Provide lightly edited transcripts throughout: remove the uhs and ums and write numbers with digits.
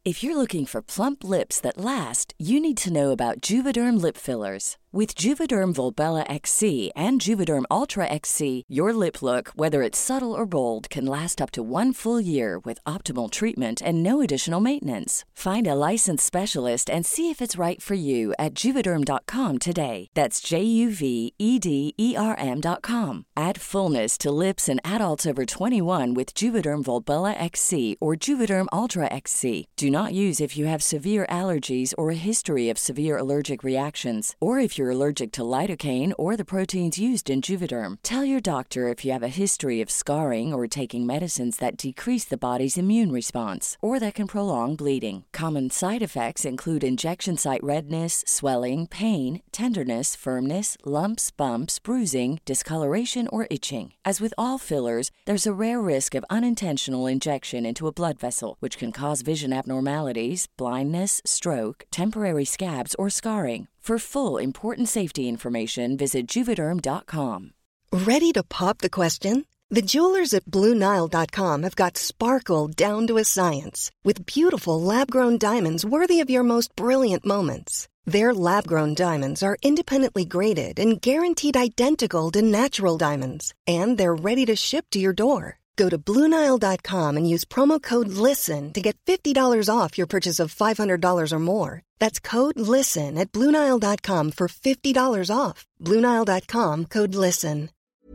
If you're looking for plump lips that last, you need to know about Juvederm lip fillers. With Juvederm Volbella XC and Juvederm Ultra XC, your lip look, whether it's subtle or bold, can last up to 1 full year with optimal treatment and no additional maintenance. Find a licensed specialist and see if it's right for you at Juvederm.com today. That's JUVEDERM.com. Add fullness to lips in adults over 21 with Juvederm Volbella XC or Juvederm Ultra XC. Do not use if you have severe allergies or a history of severe allergic reactions, or if you're allergic to lidocaine or the proteins used in Juvederm. Tell your doctor if you have a history of scarring or taking medicines that decrease the body's immune response or that can prolong bleeding. Common side effects include injection site redness, swelling, pain, tenderness, firmness, lumps, bumps, bruising, discoloration, or itching. As with all fillers, there's a rare risk of unintentional injection into a blood vessel, which can cause vision abnormalities, blindness, stroke, temporary scabs, or scarring. For full, important safety information, visit Juvederm.com. Ready to pop the question? The jewelers at BlueNile.com have got sparkle down to a science with beautiful lab-grown diamonds worthy of your most brilliant moments. Their lab-grown diamonds are independently graded and guaranteed identical to natural diamonds, and they're ready to ship to your door. Go to BlueNile.com and use promo code LISTEN to get $50 off your purchase of $500 or more. That's code LISTEN at BlueNile.com for $50 off. BlueNile.com, code LISTEN.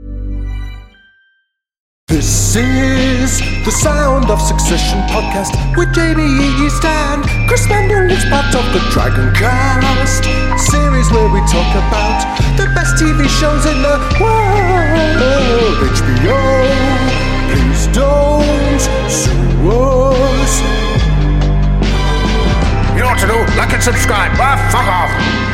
This is the Sound of Succession podcast with Jamie East and Chris Mandel. It's part of the Dragon Cast series where we talk about the best TV shows in the world. HBO, please don't sue us. You know what to do? Like and subscribe. Fuck off.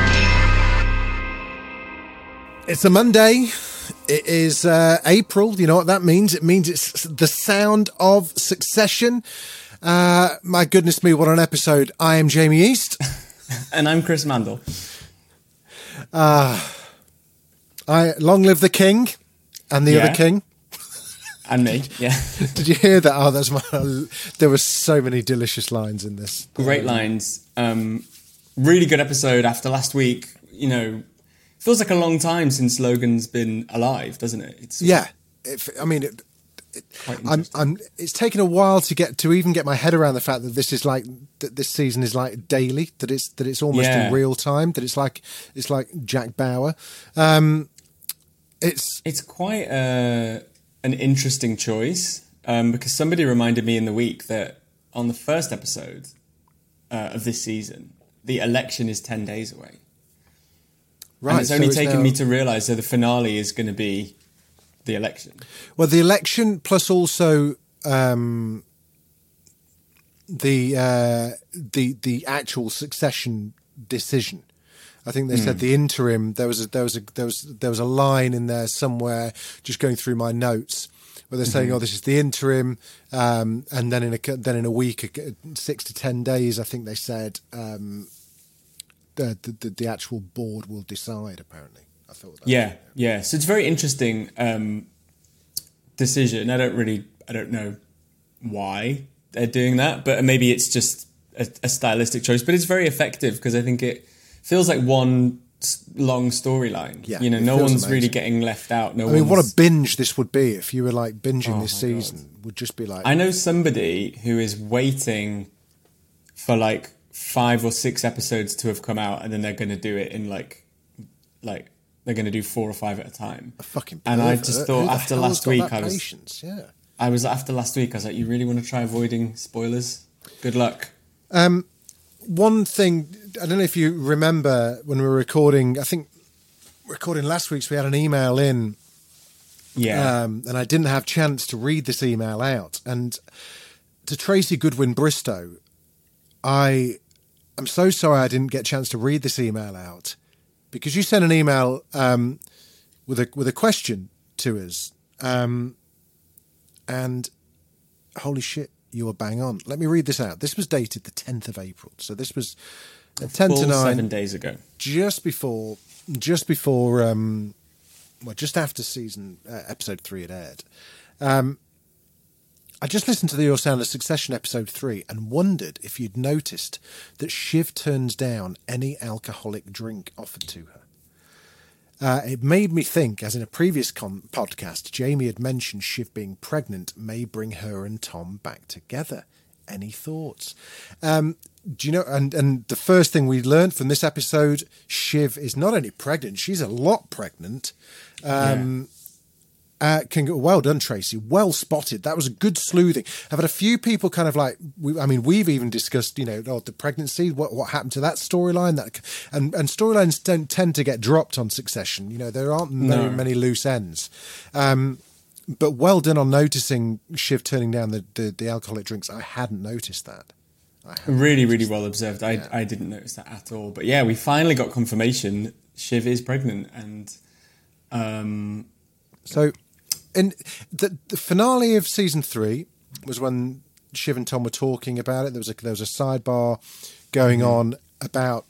It's a Monday. It is April. You know what that means? It means it's the Sound of Succession. My goodness me, what an episode. I am Jamie East. And I'm Chris Mandel. Long live the king and the other king. And me, yeah. Did you hear that? Oh, there were so many delicious lines in this. Great lines. Really good episode after last week. You know, feels like a long time since Logan's been alive, doesn't it? It's it's taken a while to even get my head around the fact that this season is like daily, that it's almost in real time, that it's like Jack Bauer. It's quite an interesting choice because somebody reminded me in the week that on the first episode of this season, the election is 10 days away. Right, and it's only taken me to realise that the finale is going to be the election. Well, the election plus also the actual succession decision. I think they said the interim. There was a line in there somewhere, just going through my notes, where they're saying, "Oh, this is the interim," and then in a week, 6 to 10 days, I think they said. The actual board will decide, apparently. I thought that. Yeah. So it's a very interesting decision. I don't know why they're doing that, but maybe it's just a stylistic choice. But it's very effective because I think it feels like one long storyline. Yeah, you know, no one's amazing. Really getting left out. What a binge this would be if you were like binging this season. God. Would just be like. I know somebody who is waiting for like 5 or 6 episodes to have come out, and then they're going to do it in like they're going to do 4 or 5 at a time. A fucking and I just thought after last week I was patience? Yeah. I was like, you really want to try avoiding spoilers? Good luck. One thing, I don't know if you remember when we were recording. I think recording last week, so we had an email in. Yeah. And I didn't have chance to read this email out. And to Tracy Goodwin Bristow, I'm so sorry I didn't get a chance to read this email out, because you sent an email with a question to us, and holy shit, you were bang on. Let me read this out. This was dated the 10th of April, so this was 10 to 9, 7 days ago, just after season episode 3 had aired. I just listened to the Your Sound of Succession episode 3 and wondered if you'd noticed that Shiv turns down any alcoholic drink offered to her. It made me think, as in a previous podcast, Jamie had mentioned Shiv being pregnant may bring her and Tom back together. Any thoughts? Do you know, and the first thing we learned from this episode, Shiv is not only pregnant, she's a lot pregnant. Well done, Tracy. Well spotted. That was a good sleuthing. I've had a few people kind of like, we've even discussed, the pregnancy, what happened to that storyline. And storylines don't tend to get dropped on Succession. There aren't many loose ends. But well done on noticing Shiv turning down the alcoholic drinks. I hadn't noticed that. Really, really well observed. I didn't notice that at all. But yeah, we finally got confirmation Shiv is pregnant. And so in the finale of season 3 was when Shiv and Tom were talking about it. There was a sidebar going on about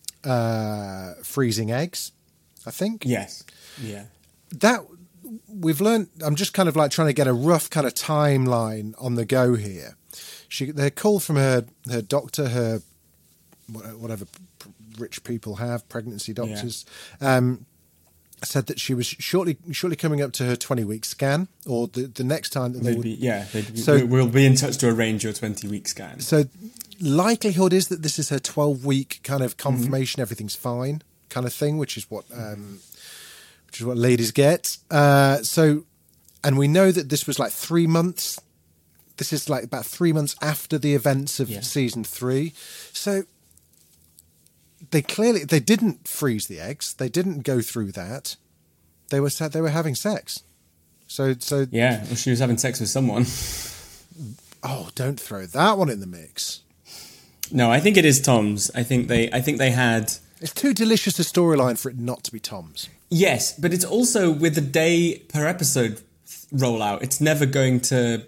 freezing eggs, I think. Yes. Yeah. That we've learned. I'm just kind of like trying to get a rough kind of timeline on the go here. They're called from her doctor, her whatever rich people have, pregnancy doctors. Yeah. Said that she was shortly coming up to her 20-week scan, or the next time that they would. Yeah, so we'll be in touch to arrange your 20-week scan. So likelihood is that this is her 12-week kind of confirmation, everything's fine kind of thing, which is what ladies get. So, and we know that this was like 3 months. This is like about 3 months after the events of season 3. So they didn't freeze the eggs. They didn't go through that. They were having sex. So yeah, well, she was having sex with someone. Oh, don't throw that one in the mix. No, I think it is Tom's. I think they had. It's too delicious a storyline for it not to be Tom's. Yes, but it's also with the day per episode rollout. It's never going to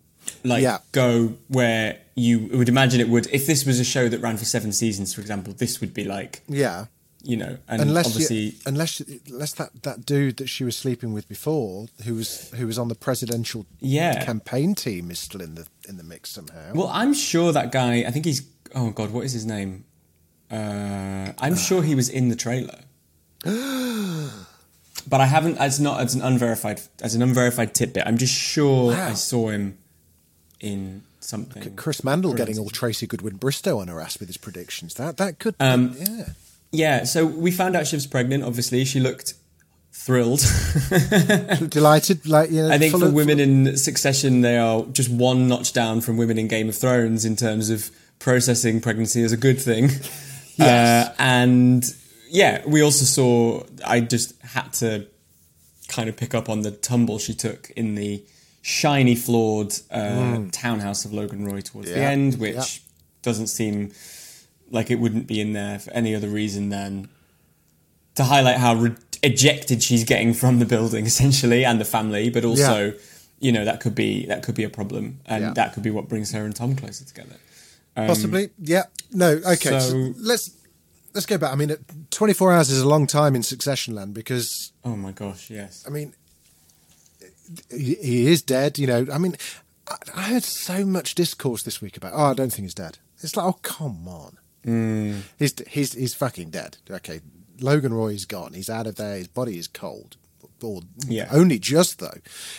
go where you would imagine it would. If this was a show that ran for 7 seasons, for example, this would be like, and unless obviously unless that dude that she was sleeping with before, who was on the presidential campaign team, is still in the mix somehow. Well, I'm sure that guy. I think he's. Oh God, what is his name? I'm sure he was in the trailer. But I haven't. As an unverified tidbit. I'm just sure I saw him in something. Chris Mandel getting all Tracy Goodwin Bristow on her ass with his predictions. That could. Yeah. So we found out she was pregnant. Obviously, she looked thrilled, delighted. I think for women in Succession, they are just one notch down from women in Game of Thrones in terms of processing pregnancy as a good thing. Yes. We also saw. I just had to kind of pick up on the tumble she took in the shiny, flawed townhouse of Logan Roy towards the end, which doesn't seem like it wouldn't be in there for any other reason than to highlight how ejected she's getting from the building, essentially, and the family. But also, that could be a problem, and that could be what brings her and Tom closer together. Possibly, yeah. No, okay. So let's go back. I mean, 24 hours is a long time in Succession land because. Oh my gosh! Yes. I mean. He is dead, I mean, I heard so much discourse this week about, I don't think he's dead. It's like, oh, come on. He's fucking dead. Okay, Logan Roy's gone. He's out of there. His body is cold. Only just, though.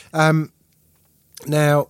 Now,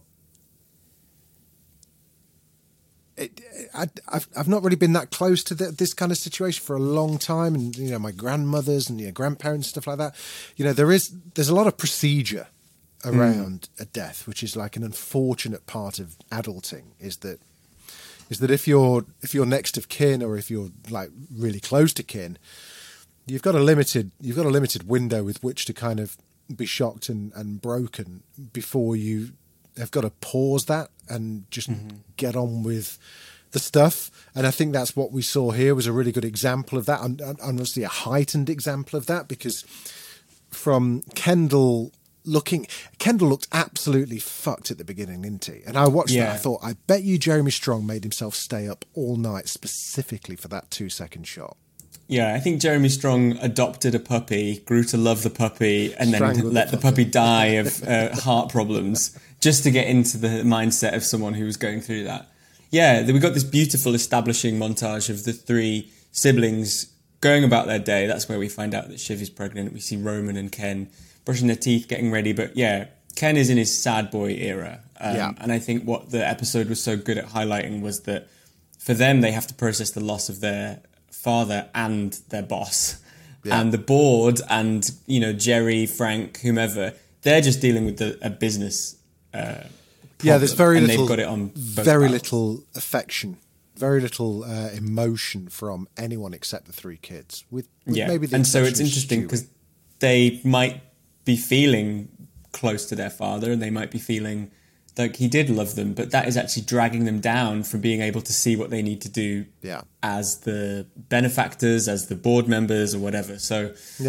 I've not really been that close to this kind of situation for a long time. And, my grandmothers and grandparents, stuff like that. There's a lot of procedure around a death, which is like an unfortunate part of adulting, is that if you're next of kin, or if you're like really close to kin, you've got a limited window with which to kind of be shocked and broken before you have got to pause that and just get on with the stuff. And I think that's what we saw here was a really good example of that, and obviously a heightened example of that, because from Kendall looked absolutely fucked at the beginning, didn't he? And I watched that, I thought, I bet you Jeremy Strong made himself stay up all night specifically for that 2-second shot. Yeah, I think Jeremy Strong adopted a puppy, grew to love the puppy, and then let the puppy die of heart problems just to get into the mindset of someone who was going through that. Yeah, we got this beautiful establishing montage of the three siblings going about their day. That's where we find out that Shiv is pregnant. We see Roman and Ken brushing their teeth, getting ready. But yeah, Ken is in his sad boy era. And I think what the episode was so good at highlighting was that for them, they have to process the loss of their father and their boss. Yeah. And the board and, you know, Jerry, Frank, whomever, they're just dealing with a business problem. Yeah, there's very little, they've got it on very little affection, very little emotion from anyone except the three kids. With maybe the and so it's interesting because they might be feeling close to their father and they might be feeling like he did love them, but that is actually dragging them down from being able to see what they need to do as the benefactors, as the board members or whatever. So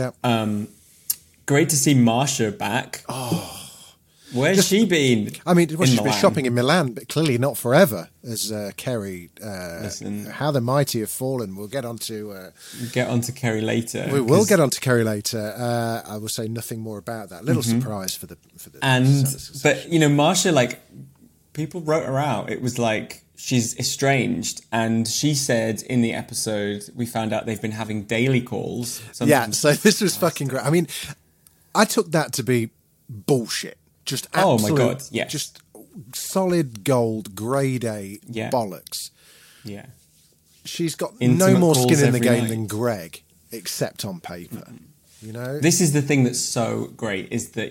great to see Marsha back. Oh, where's she been? I mean, she's been shopping in Milan, but clearly not forever, as Kerry. How the mighty have fallen. We'll get on to Kerry later. We will get on to Kerry later. I will say nothing more about that. Little surprise for the. But you know, Marsha, like people wrote her out. It was like she's estranged, and she said in the episode we found out they've been having daily calls. Yeah, so this was fucking great. I mean, I took that to be bullshit. Just absolute, oh my God, yes. Just solid gold, grade A bollocks. Yeah. She's got Intimate no more skin in the game night. than Greg, except on paper. Mm-hmm. You know? This is the thing that's so great, is that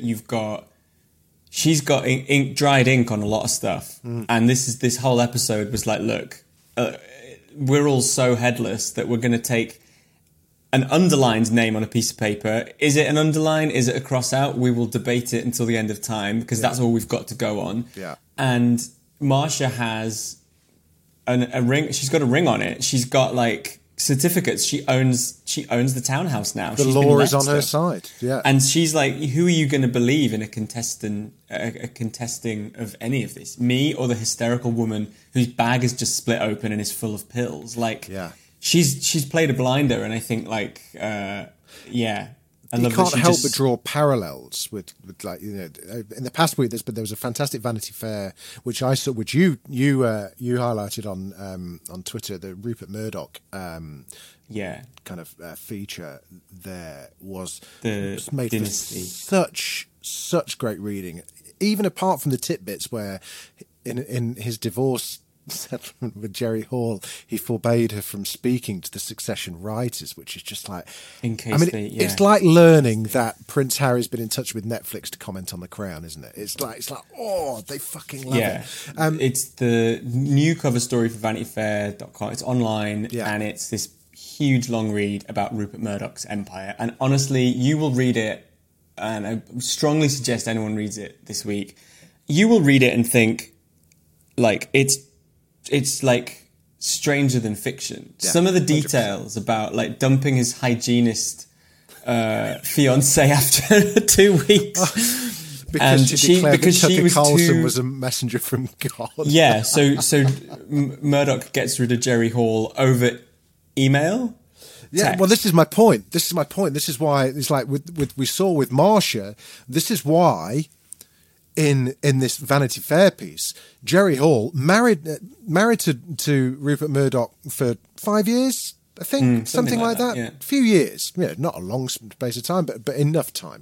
she's got dried ink on a lot of stuff. And this whole episode was like, look, we're all so headless that we're going to take an underlined name on a piece of paper. Is it an underline? Is it a cross out? We will debate it until the end of time because that's all we've got to go on. Yeah. And Marsha has a ring. She's got a ring on it. She's got like certificates. She owns the townhouse now. The law is on her side. Yeah. And she's like, who are you going to believe in a contesting of any of this? Me or the hysterical woman whose bag is just split open and is full of pills? Like, yeah. She's played a blinder, and I think like I you can't help but draw parallels with like, you know, in the past week there was a fantastic Vanity Fair which I saw, which you highlighted on Twitter, the Rupert Murdoch kind of feature. There was made for such great reading, even apart from the tidbits where in his divorce settlement with Jerry Hall, he forbade her from speaking to the Succession writers, which is just like, in case it's like learning that Prince Harry's been in touch with Netflix to comment on The Crown, isn't it? It's like oh, they fucking love it. It's the new cover story for VanityFair.com. It's online, and it's this huge long read about Rupert Murdoch's empire. And honestly, you will read it, and I strongly suggest anyone reads it this week. You will read it and think, like, it's like stranger than fiction. Yeah, some of the details 100%. About like dumping his hygienist fiance after 2 weeks. Because she was Carlson was a messenger from God. Yeah, so Murdoch gets rid of Jerry Hall over email. Yeah, text. Well, this is my point. This is why it's like we saw with Marsha. This is why in this Vanity Fair piece, Jerry Hall married to Rupert Murdoch for 5 years, I think, something like that. Yeah. A few years, not a long space of time, but enough time.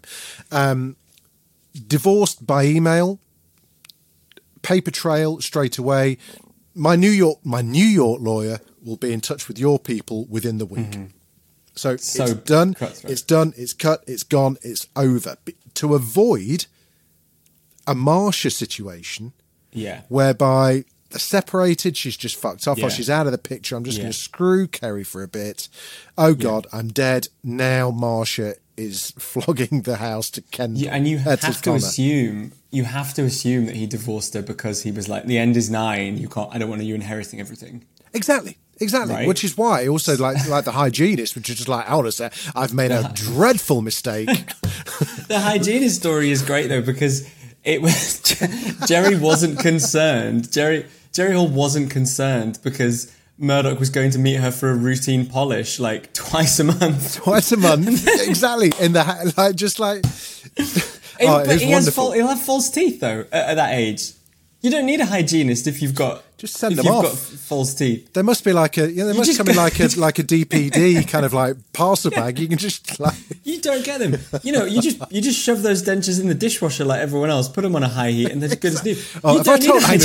Divorced by email, paper trail straight away. My New York lawyer will be in touch with your people within the week. Mm-hmm. So it's done. It's done. It's cut. It's gone. It's over. But to avoid a Marsha situation, whereby they're separated, she's just fucked off, or she's out of the picture. I'm just going to screw Kerry for a bit. Oh God, I'm dead now. Marsha is flogging the house to Kendall. And you have to assume that he divorced her because he was like, the end is nigh, and I don't want you inheriting everything. Exactly. Right? Which is why also like the hygienist, which is just like, I've made a dreadful mistake. The hygienist story is great though, because it was Jerry wasn't concerned. Jerry Hall wasn't concerned because Murdoch was going to meet her for a routine polish like twice a month. Exactly. it is wonderful. He'll have false teeth though at that age. You don't need a hygienist if you've got just send them off. Got false teeth. There must be like a they must come in like a DPD kind of like parcel bag. You can just like you don't get them. You just shove those dentures in the dishwasher like everyone else. Put them on a high heat and they're as good as new. Oh, have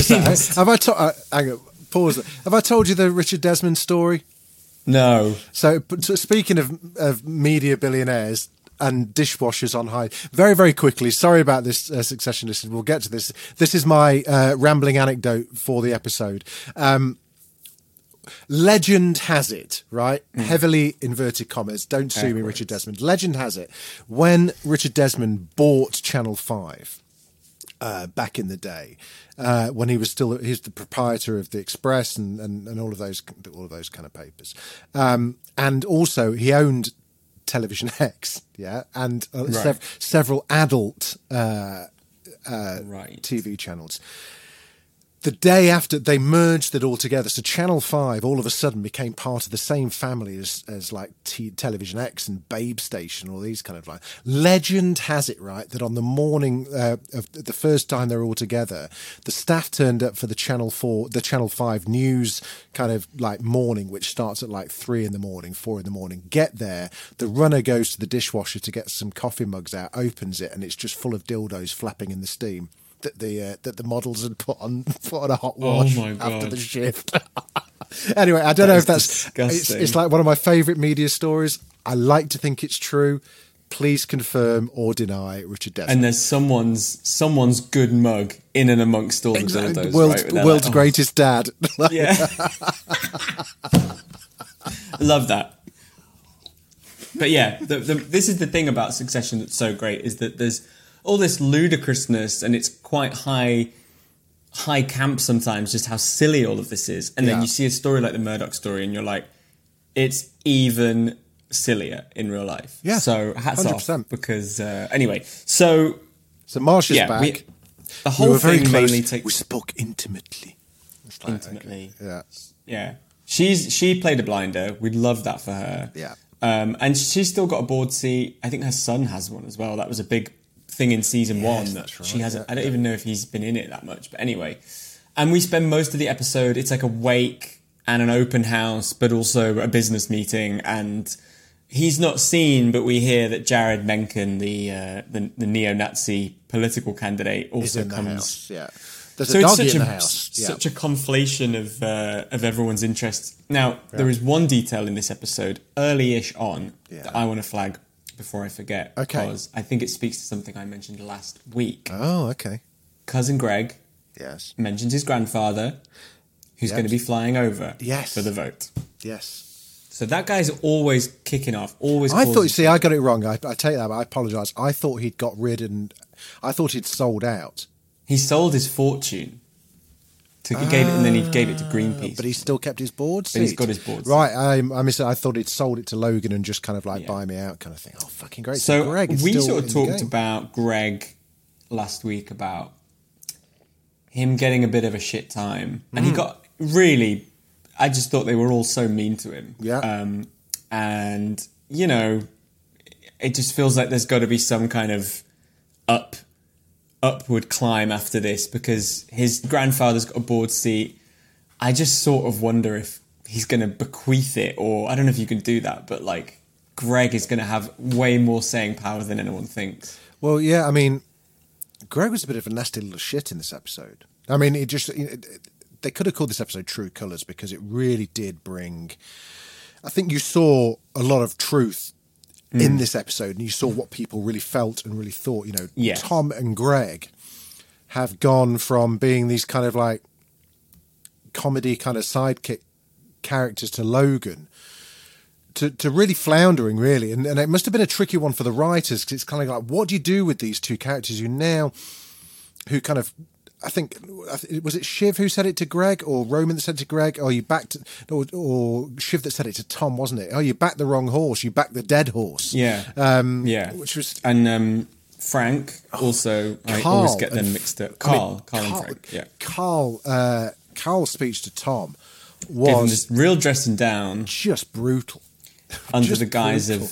I told you the Richard Desmond story? No. So speaking of media billionaires and dishwashers on high, very, very quickly, sorry about this, Succession listeners, we'll get to this. This is my rambling anecdote for the episode. Legend has it, right? Heavily inverted commas, don't sue me, Richard Desmond. Legend has it, when Richard Desmond bought Channel 5, back in the day, when he's the proprietor of the Express and all of those kind of papers, and also he owned Television X, and several adult TV channels. The day after they merged it all together, so Channel 5 all of a sudden became part of the same family as like Television X and Babe Station, all these kind of like. Legend has it, right, that on the morning of the first time they were all together, the staff turned up for the Channel 5 news kind of like morning, which starts at like 3 in the morning, 4 in the morning. Get there, the runner goes to the dishwasher to get some coffee mugs out, opens it, and it's just full of dildos flapping in the steam that the models had put on a hot wash after the shift. Anyway, I don't know if that's it's like one of my favourite media stories. I like to think it's true. Please confirm or deny, Richard Desmond. And there's someone's good mug in and amongst all the dildos. World's greatest dad. Yeah. Love that. But yeah, this is the thing about Succession that's so great, is that there's all this ludicrousness, and it's quite high camp sometimes, just how silly all of this is. And then you see a story like the Murdoch story, and you're like, it's even sillier in real life. Yeah. So hats 100%. Off, because anyway, so Marsh is back. The whole thing mainly takes. We spoke intimately. Like, intimately. Okay. Yeah. She played a blinder. We'd love that for her. Yeah. And she's still got a board seat. I think her son has one as well. That was a big thing in season 1 that she hasn't. I don't even know if he's been in it that much, but anyway. And we spend most of the episode, it's like a wake and an open house, but also a business meeting, and he's not seen, but we hear that Jared Mencken, the neo-Nazi political candidate, also comes. Yeah, there's a doggy in the house. Such a conflation of everyone's interests. Now, there is one detail in this episode, early-ish on, that I want to flag before I forget, because I think it speaks to something I mentioned last week. Oh, okay. Cousin Greg mentions his grandfather, who's going to be flying over for the vote. Yes. So that guy's always kicking off, I got it wrong. I take that, but I apologise. I thought he'd got rid and I thought he'd sold out. He sold his fortune. And then he gave it to Greenpeace. But he still kept his board seat. But he's got his board seat. Right, I missed it. I thought he'd sold it to Logan and just kind of like buy me out kind of thing. Oh, fucking great. So Greg is we still sort of talked about Greg last week, about him getting a bit of a shit time. And he got really... I just thought they were all so mean to him. Yeah. And, it just feels like there's got to be some kind of upward climb after this, because his grandfather's got a board seat. I just sort of wonder if he's going to bequeath it, or I don't know if you can do that, but like Greg is going to have way more saying power than anyone thinks. Well, yeah, I mean, Greg was a bit of a nasty little shit in this episode. I mean, they could have called this episode True Colours, because it really did bring... I think you saw a lot of truth in this episode, and you saw what people really felt and really thought. Tom and Greg have gone from being these kind of like comedy kind of sidekick characters to Logan to really floundering, really. And it must have been a tricky one for the writers, because it's kind of like, what do you do with these two characters who kind of... I think, was it Shiv who said it to Greg, or Roman that said it to Greg? Oh, you backed, or Shiv that said it to Tom, wasn't it? Oh, you backed the wrong horse. You backed the dead horse. Yeah. Which was... And Frank also, I always get them mixed up. Carl and Frank, yeah. Carl's speech to Tom was... Given this real dressing down. Just brutal. Under the guise of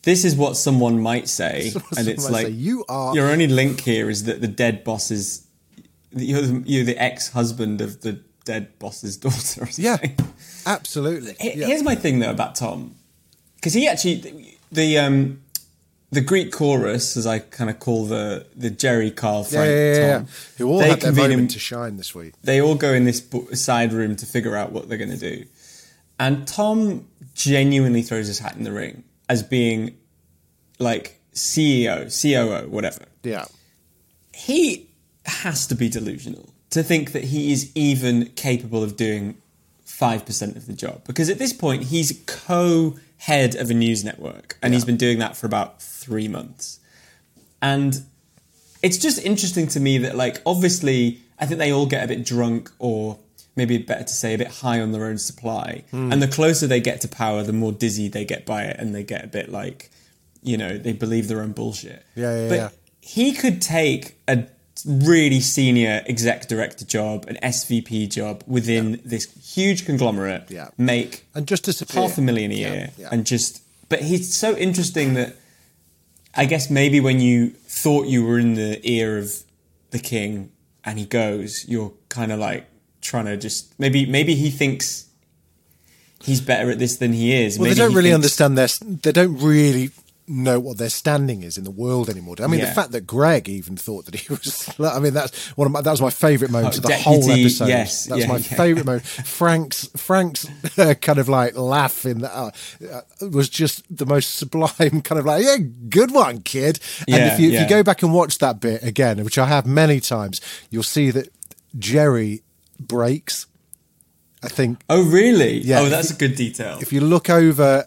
this is what someone might say, and it's Someone like, say, you are... your only link here is that the dead boss is, you're the ex-husband of the dead boss's daughter or something. Yeah, absolutely. Yeah. Here's my thing, though, about Tom. Because he actually, the Greek chorus, as I kind of call the Jerry, Carl, Frank, Tom, who all they had their convene moment to shine this week. They all go in this side room to figure out what they're going to do. And Tom genuinely throws his hat in the ring as being like CEO, COO, whatever. Yeah. He has to be delusional to think that he is even capable of doing 5% of the job. Because at this point, he's co-head of a news network, and he's been doing that for about 3 months. And it's just interesting to me that, like, obviously, I think they all get a bit drunk, or maybe better to say a bit high on their own supply. And the closer they get to power, the more dizzy they get by it, and they get a bit like, you know, they believe their own bullshit. But he could take a really senior exec director job, an SVP job within this huge conglomerate, make and just disappear. $500,000 a year, and just. But he's so interesting that I guess maybe when you thought you were in the ear of the king and he goes, you're kind of like trying to just maybe he thinks he's better at this than he is. Well, maybe they don't really understand they don't really know what their standing is in the world anymore. I mean, the fact that Greg even thought that he was, I mean, that was my favourite moment of the whole episode. Yes, that was my favourite moment. Frank's kind of like laugh in that was just the most sublime kind of like, yeah, good one, kid. And if you go back and watch that bit again, which I have many times, you'll see that Jerry breaks, I think. Oh, really? Yeah. Oh, that's a good detail. If you look over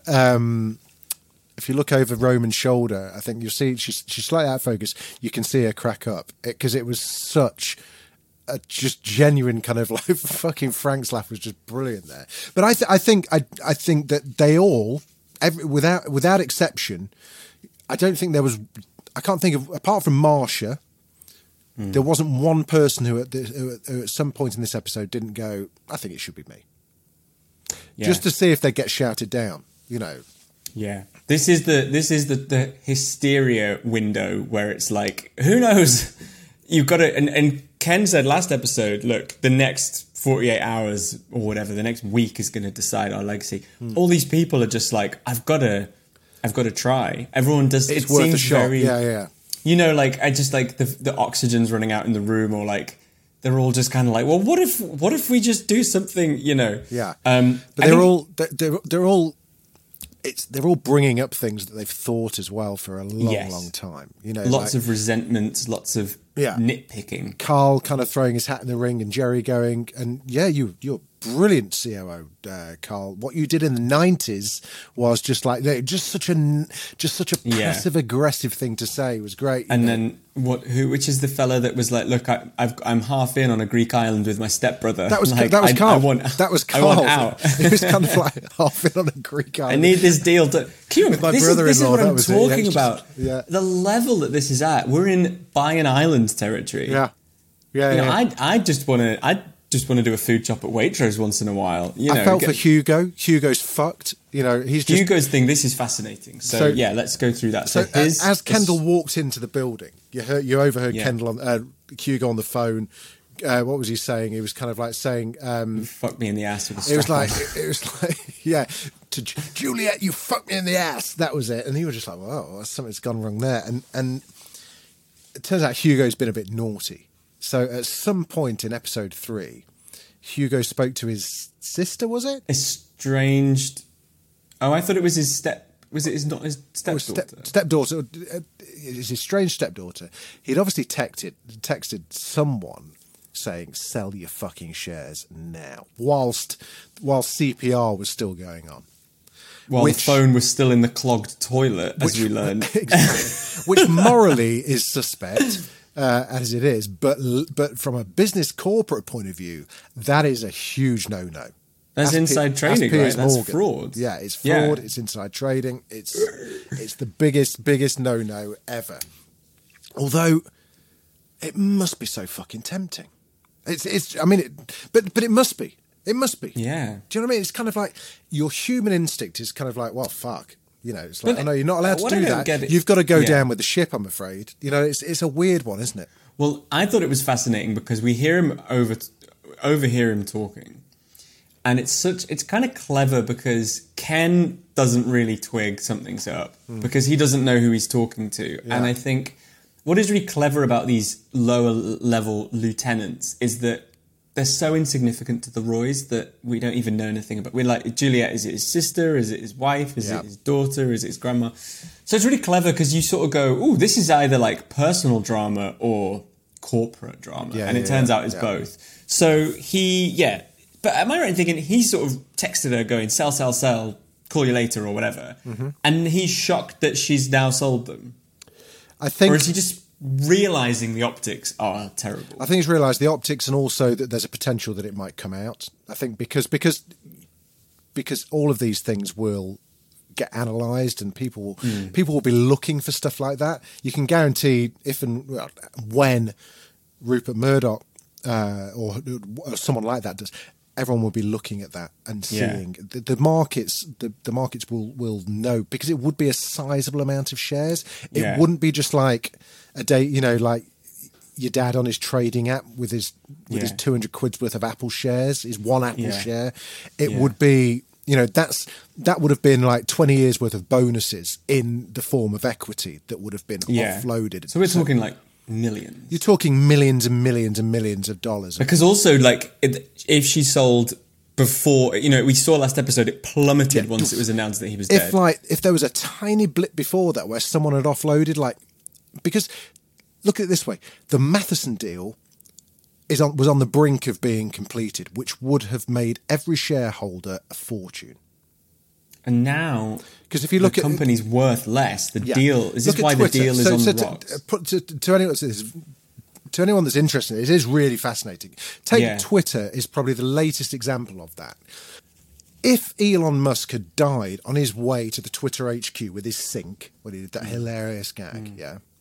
Roman's shoulder, I think you'll see she's slightly out of focus. You can see her crack up because it was such a just genuine kind of like fucking Frank's laugh was just brilliant there. But I think that they all, without exception, I don't think there was. I can't think of, apart from Marsha, there wasn't one person who at some point in this episode didn't go, I think it should be me. Yeah. Just to see if they get shouted down, you know. Yeah. This is the hysteria window where it's like, who knows? You've got to, and Ken said last episode, look, the next 48 hours or whatever, the next week is going to decide our legacy. All these people are just like, I've got to try. Everyone does. It's it worth seems a shot. very, yeah. You know, like I just like the oxygen's running out in the room, or like they're all just kind of like, well, what if we just do something, you know? Yeah. But they're all bringing up things that they've thought as well for a long time. You know, lots of resentments, lots of nitpicking. Carl kind of throwing his hat in the ring, and Jerry going, and you're brilliant, COO, Carl. What you did in the 90s was just such a passive aggressive thing to say. It was great. And then which is the fella that was like, look, I'm half in on a Greek island with my stepbrother. That was like, Carl. That was Carl. I want out. It was kind of like half in on a Greek island. I need this deal to. With my brother-in-law. This is what I'm talking about. Yeah. The level that this is at. We're in buy an island territory. Yeah. I just want to do a food chop at Waitrose once in a while. You know, I felt for Hugo. Hugo's fucked. You know, Hugo's thing. This is fascinating. So let's go through that. So as Kendall walked into the building, you overheard Hugo on the phone. What was he saying? He was kind of like saying, "Fuck me in the ass with a strap." It was like, yeah, to Juliet, you fucked me in the ass. That was it. And he was just like, "Well, something's gone wrong there." And it turns out Hugo's been a bit naughty. So at some point in episode 3, Hugo spoke to his sister. Was it estranged? Oh, I thought it was his Was it not his stepdaughter? Stepdaughter. It's his strange stepdaughter. He'd obviously texted someone saying, "Sell your fucking shares now," whilst CPR was still going on. While the phone was still in the clogged toilet, as we learned. Exactly. Which morally is suspect, as it is, but from a business corporate point of view, that is a huge no-no. That's inside trading, right? That's fraud. Yeah, it's fraud. Yeah. It's inside trading. It's the biggest no-no ever. Although it must be so fucking tempting. But it must be. It must be. Yeah. Do you know what I mean? It's kind of like your human instinct is kind of like, well, fuck. You know, it's like, But oh no, you're not allowed to what I do don't that. get it- You've got to go Yeah. down with the ship, I'm afraid. You know, it's a weird one, isn't it? Well, I thought it was fascinating because we hear him overhear him talking, and it's kind of clever because Ken doesn't really twig something's up because he doesn't know who he's talking to, and I think what is really clever about these lower level lieutenants is that they're so insignificant to the Roys that we don't even know anything about. We're like, Juliet, is it his sister? Is it his wife? Is it his daughter? Is it his grandma? So it's really clever because you sort of go, ooh, this is either like personal drama or corporate drama. And it turns out it's both. So but am I right in thinking he sort of texted her going, sell, call you later or whatever. And he's shocked that she's now sold them. I think, or is he just realising the optics are terrible? I think he's realised the optics and also that there's a potential that it might come out. I think because all of these things will get analysed and people will be looking for stuff like that. You can guarantee if and when Rupert Murdoch or someone like that does, everyone will be looking at that and seeing the markets. The markets will know because it would be a sizable amount of shares. It wouldn't be just like a day, you know, like your dad on his trading app with his 200 quid's worth of Apple shares, his one Apple share. It would be, you know, that would have been like 20 years worth of bonuses in the form of equity that would have been offloaded. So we're talking like millions. You're talking millions and millions and millions of dollars. Because also, like, if she sold before, you know, we saw last episode, it plummeted once it was announced that he was dead. If there was a tiny blip before that where someone had offloaded, like, because look at it this way, the Matheson deal was on the brink of being completed, which would have made every shareholder a fortune. And now, because if you look the company's worth less. The deal is this why the deal is on the rocks? To anyone that's interested, it is really fascinating. Twitter is probably the latest example of that. If Elon Musk had died on his way to the Twitter HQ with his sink, when he did that hilarious gag,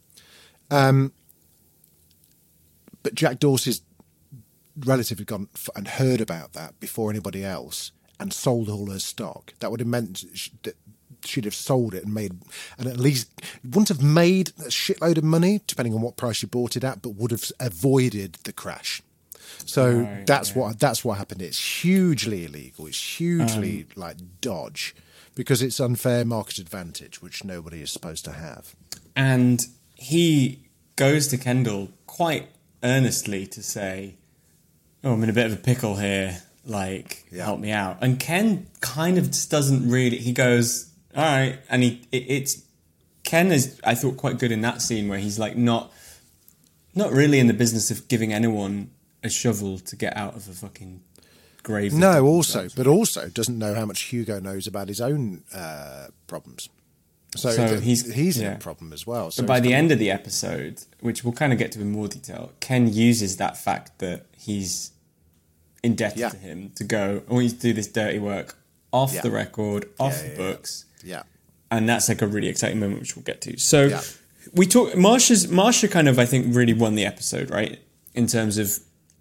but Jack Dorsey's relative had gone and heard about that before anybody else and sold all her stock, that would have meant that she'd have sold it and at least wouldn't have made a shitload of money, depending on what price she bought it at, but would have avoided the crash. So that's what happened. It's hugely illegal. It's hugely like dodge because it's unfair market advantage, which nobody is supposed to have. And he goes to Kendall quite earnestly to say, "Oh, I'm in a bit of a pickle here. Like, help me out." And Ken kind of just doesn't really. He goes, "All right," and Ken is, I thought, quite good in that scene where he's like not really in the business of giving anyone a shovel to get out of a fucking grave. No, also doesn't know how much Hugo knows about his own problems. So he's in a problem as well. So but by the end of the episode, which we'll kind of get to in more detail, Ken uses that fact that he's indebted to him to go, I want you to do this dirty work off the record, off the books. Yeah. And that's like a really exciting moment, which we'll get to. So we talk, Marsha kind of, I think, really won the episode, right? In terms of,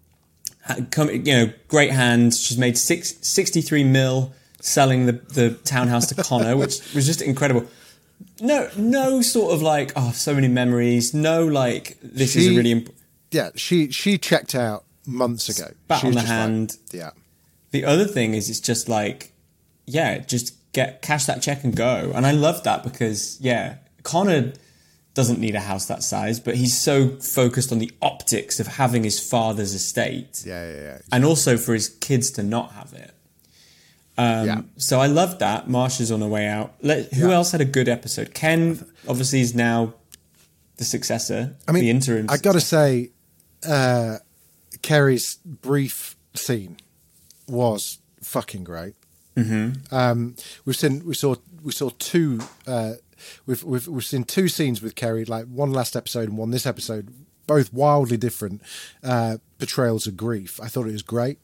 great hands. She's made 63 mil selling the townhouse to Connor, which was just incredible. No sort of like, so many memories. No, like, this is a really... she checked out months ago. Bat on the hand. Like, The other thing is it's just like, just cash that check and go. And I love that because, Connor doesn't need a house that size, but he's so focused on the optics of having his father's estate. And also for his kids to not have it. So I love that. Marsha's on her way out. Who else had a good episode? Ken, obviously, is now the successor, the interim successor. I got to say, Kerry's brief scene was fucking great. Mm-hmm. We saw two. We've seen two scenes with Kerry, like one last episode and one this episode, both wildly different portrayals of grief. I thought it was great.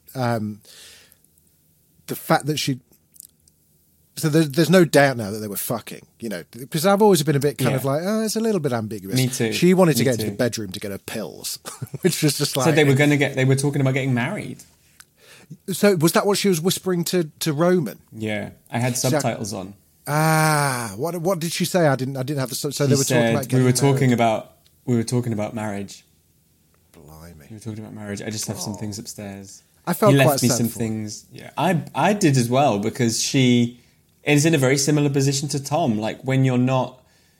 The fact that there's no doubt now that they were fucking, because I've always been a bit kind of like, it's a little bit ambiguous. Me too. She wanted to get into the bedroom to get her pills, which was just like. So they were talking about getting married. So was that what she was whispering to Roman? Yeah, I had subtitles on. What did she say? I didn't have the. So they were talking about. We were talking about marriage. Blimey. We were talking about marriage. I just have some things upstairs. I felt he left quite me sad some for her. things. Yeah, I did as well, because she is in a very similar position to Tom. Like when you're not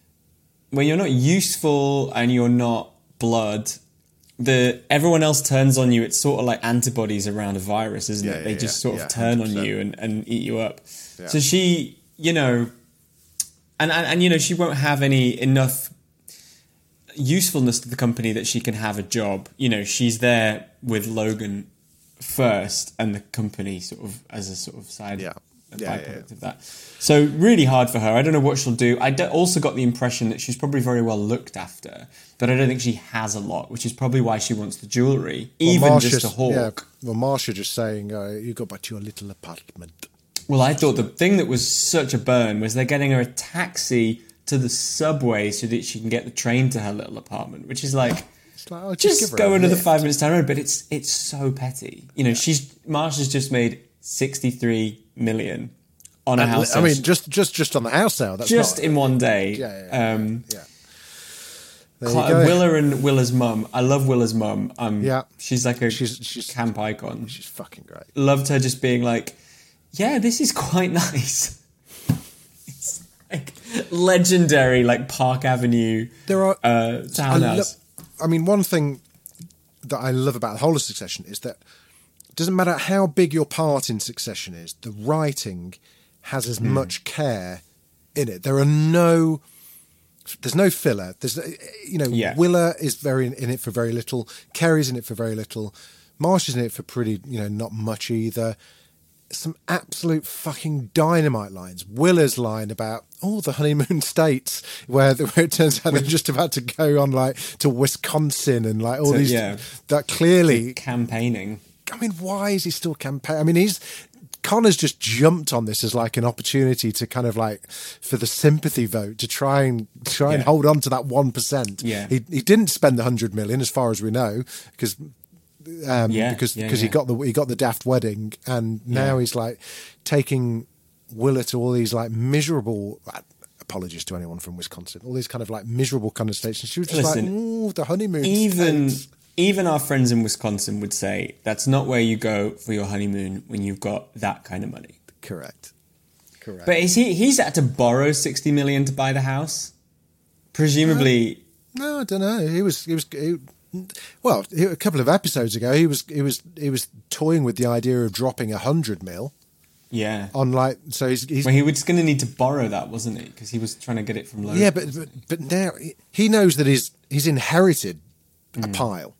useful and you're not blood, everyone else turns on you. It's sort of like antibodies around a virus, isn't it? They just sort of turn 100%. On you and eat you up. Yeah. So she, and she won't have enough usefulness to the company that she can have a job. She's there with Logan first, and the company sort of as a sort of side byproduct of that. So really hard for her. I don't know what she'll do. I also got the impression that she's probably very well looked after, but I don't think she has a lot, which is probably why she wants the jewellery, just a hawk. Yeah. Well, Marcia just saying, you go back to your little apartment. Well, I thought the thing that was such a burn was they're getting her a taxi to the subway so that she can get the train to her little apartment, which is like... just go another 5 minutes down the road, but it's so petty. Marsha's just made 63 million on a house sale. I mean, just on the house sale. That's just not, in one day. Yeah. Willa and Willa's mum. I love Willa's mum. She's like she's camp icon. She's fucking great. Loved her just being like, yeah, this is quite nice. It's like legendary, like Park Avenue. There are townhouse. I mean, one thing that I love about the whole of Succession is that it doesn't matter how big your part in Succession is, the writing has as much care in it. There's no filler. Willa is in it for very little. Kerry's in it for very little. Marsha's in it for pretty, not much either. Some absolute fucking dynamite lines. Willa's line about the honeymoon states where it turns out they're just about to go on to Wisconsin and these that clearly campaigning. I mean, why is he still campaigning? I mean, Connor's just jumped on this as an opportunity to kind of for the sympathy vote to try and hold on to that 1%. Yeah, he didn't spend the 100 million as far as we know because he got the daft wedding, and now he's taking Willa to all these miserable. Apologies to anyone from Wisconsin. All these kind of miserable kind of states, and she was just the honeymoon. Even our friends in Wisconsin would say that's not where you go for your honeymoon when you've got that kind of money. Correct. But he's had to borrow 60 million to buy the house, presumably. No, I don't know. Well, a couple of episodes ago, he was toying with the idea of dropping 100 mil. Yeah. On so he's well, he was going to need to borrow that, wasn't he? Because he was trying to get it from Logan. Yeah, but now he knows that he's inherited a pile.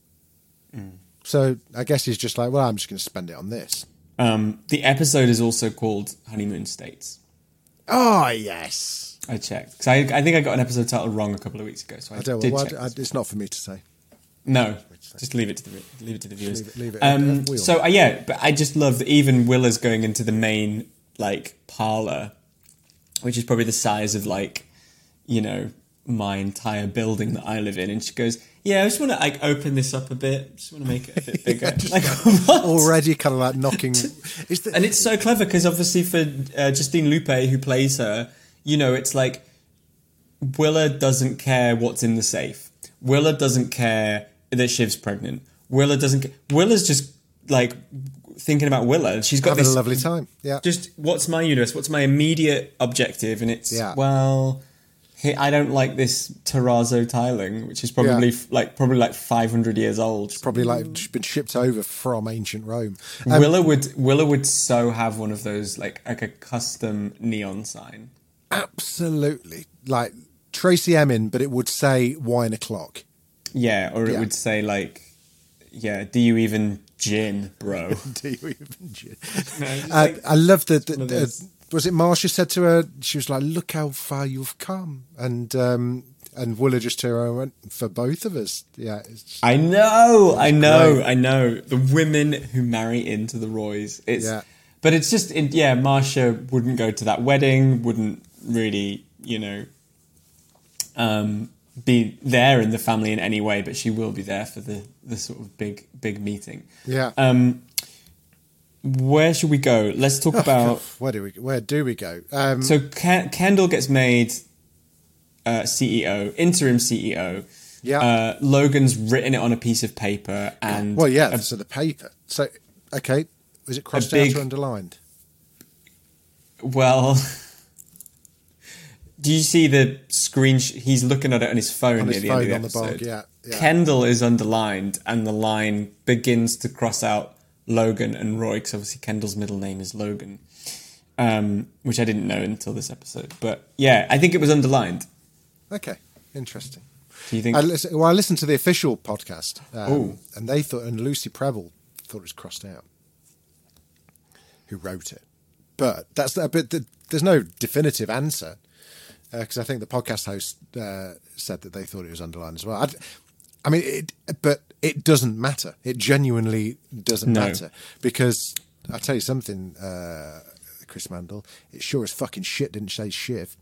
So I guess he's just I'm just going to spend it on this. The episode is also called Honeymoon States. Oh yes, I checked because I think I got an episode title wrong a couple of weeks ago. So it's not for me to say. No, just leave it to the viewers. Leave it. But I just love that even Willa's going into the main parlor, which is probably the size of my entire building that I live in, and she goes, "Yeah, I just want to open this up a bit. Just want to make it a bit bigger." What? Already kind of knocking. And it's so clever because obviously for Justine Lupe, who plays her, it's Willa doesn't care what's in the safe. Willa doesn't care that Shiv's pregnant. Willa's just thinking about Willa. She's got having a lovely time. Yeah. Just what's my universe? What's my immediate objective? And it's I don't like this terrazzo tiling, which is probably 500 years old. It's probably been shipped over from ancient Rome. Willa would so have one of those like a custom neon sign. Absolutely, Tracy Emin, but it would say wine o'clock. Yeah, or it would say do you even gin, bro? Do you even gin? I love that. Was it Marcia said to her? She was like, "Look how far you've come," and Willa just turned around and went, "For both of us." Yeah, I know. The women who marry into the Roys. But it's just, Marcia wouldn't go to that wedding. Wouldn't really, be there in the family in any way, but she will be there for the sort of big meeting. Yeah. where should we go? Let's talk about... Where do we go? So Kendall gets made CEO, interim CEO. Yeah. Logan's written it on a piece of paper and... Well, yeah, so the paper. So, okay, was it crossed out or underlined? Well, do you see the screen? He's looking at it on his phone near the end of the episode. Yeah. Kendall is underlined, and the line begins to cross out Logan and Roy, because obviously Kendall's middle name is Logan, which I didn't know until this episode. But yeah, I think it was underlined. Okay, interesting. Do you think? I listened to the official podcast, and they thought, and Lucy Preble thought it was crossed out. Who wrote it? But there's no definitive answer, because I think the podcast host said that they thought it was underlined as well. But it doesn't matter. It genuinely doesn't matter, because I'll tell you something, Chris Mandel. It sure as fucking shit didn't say shiv,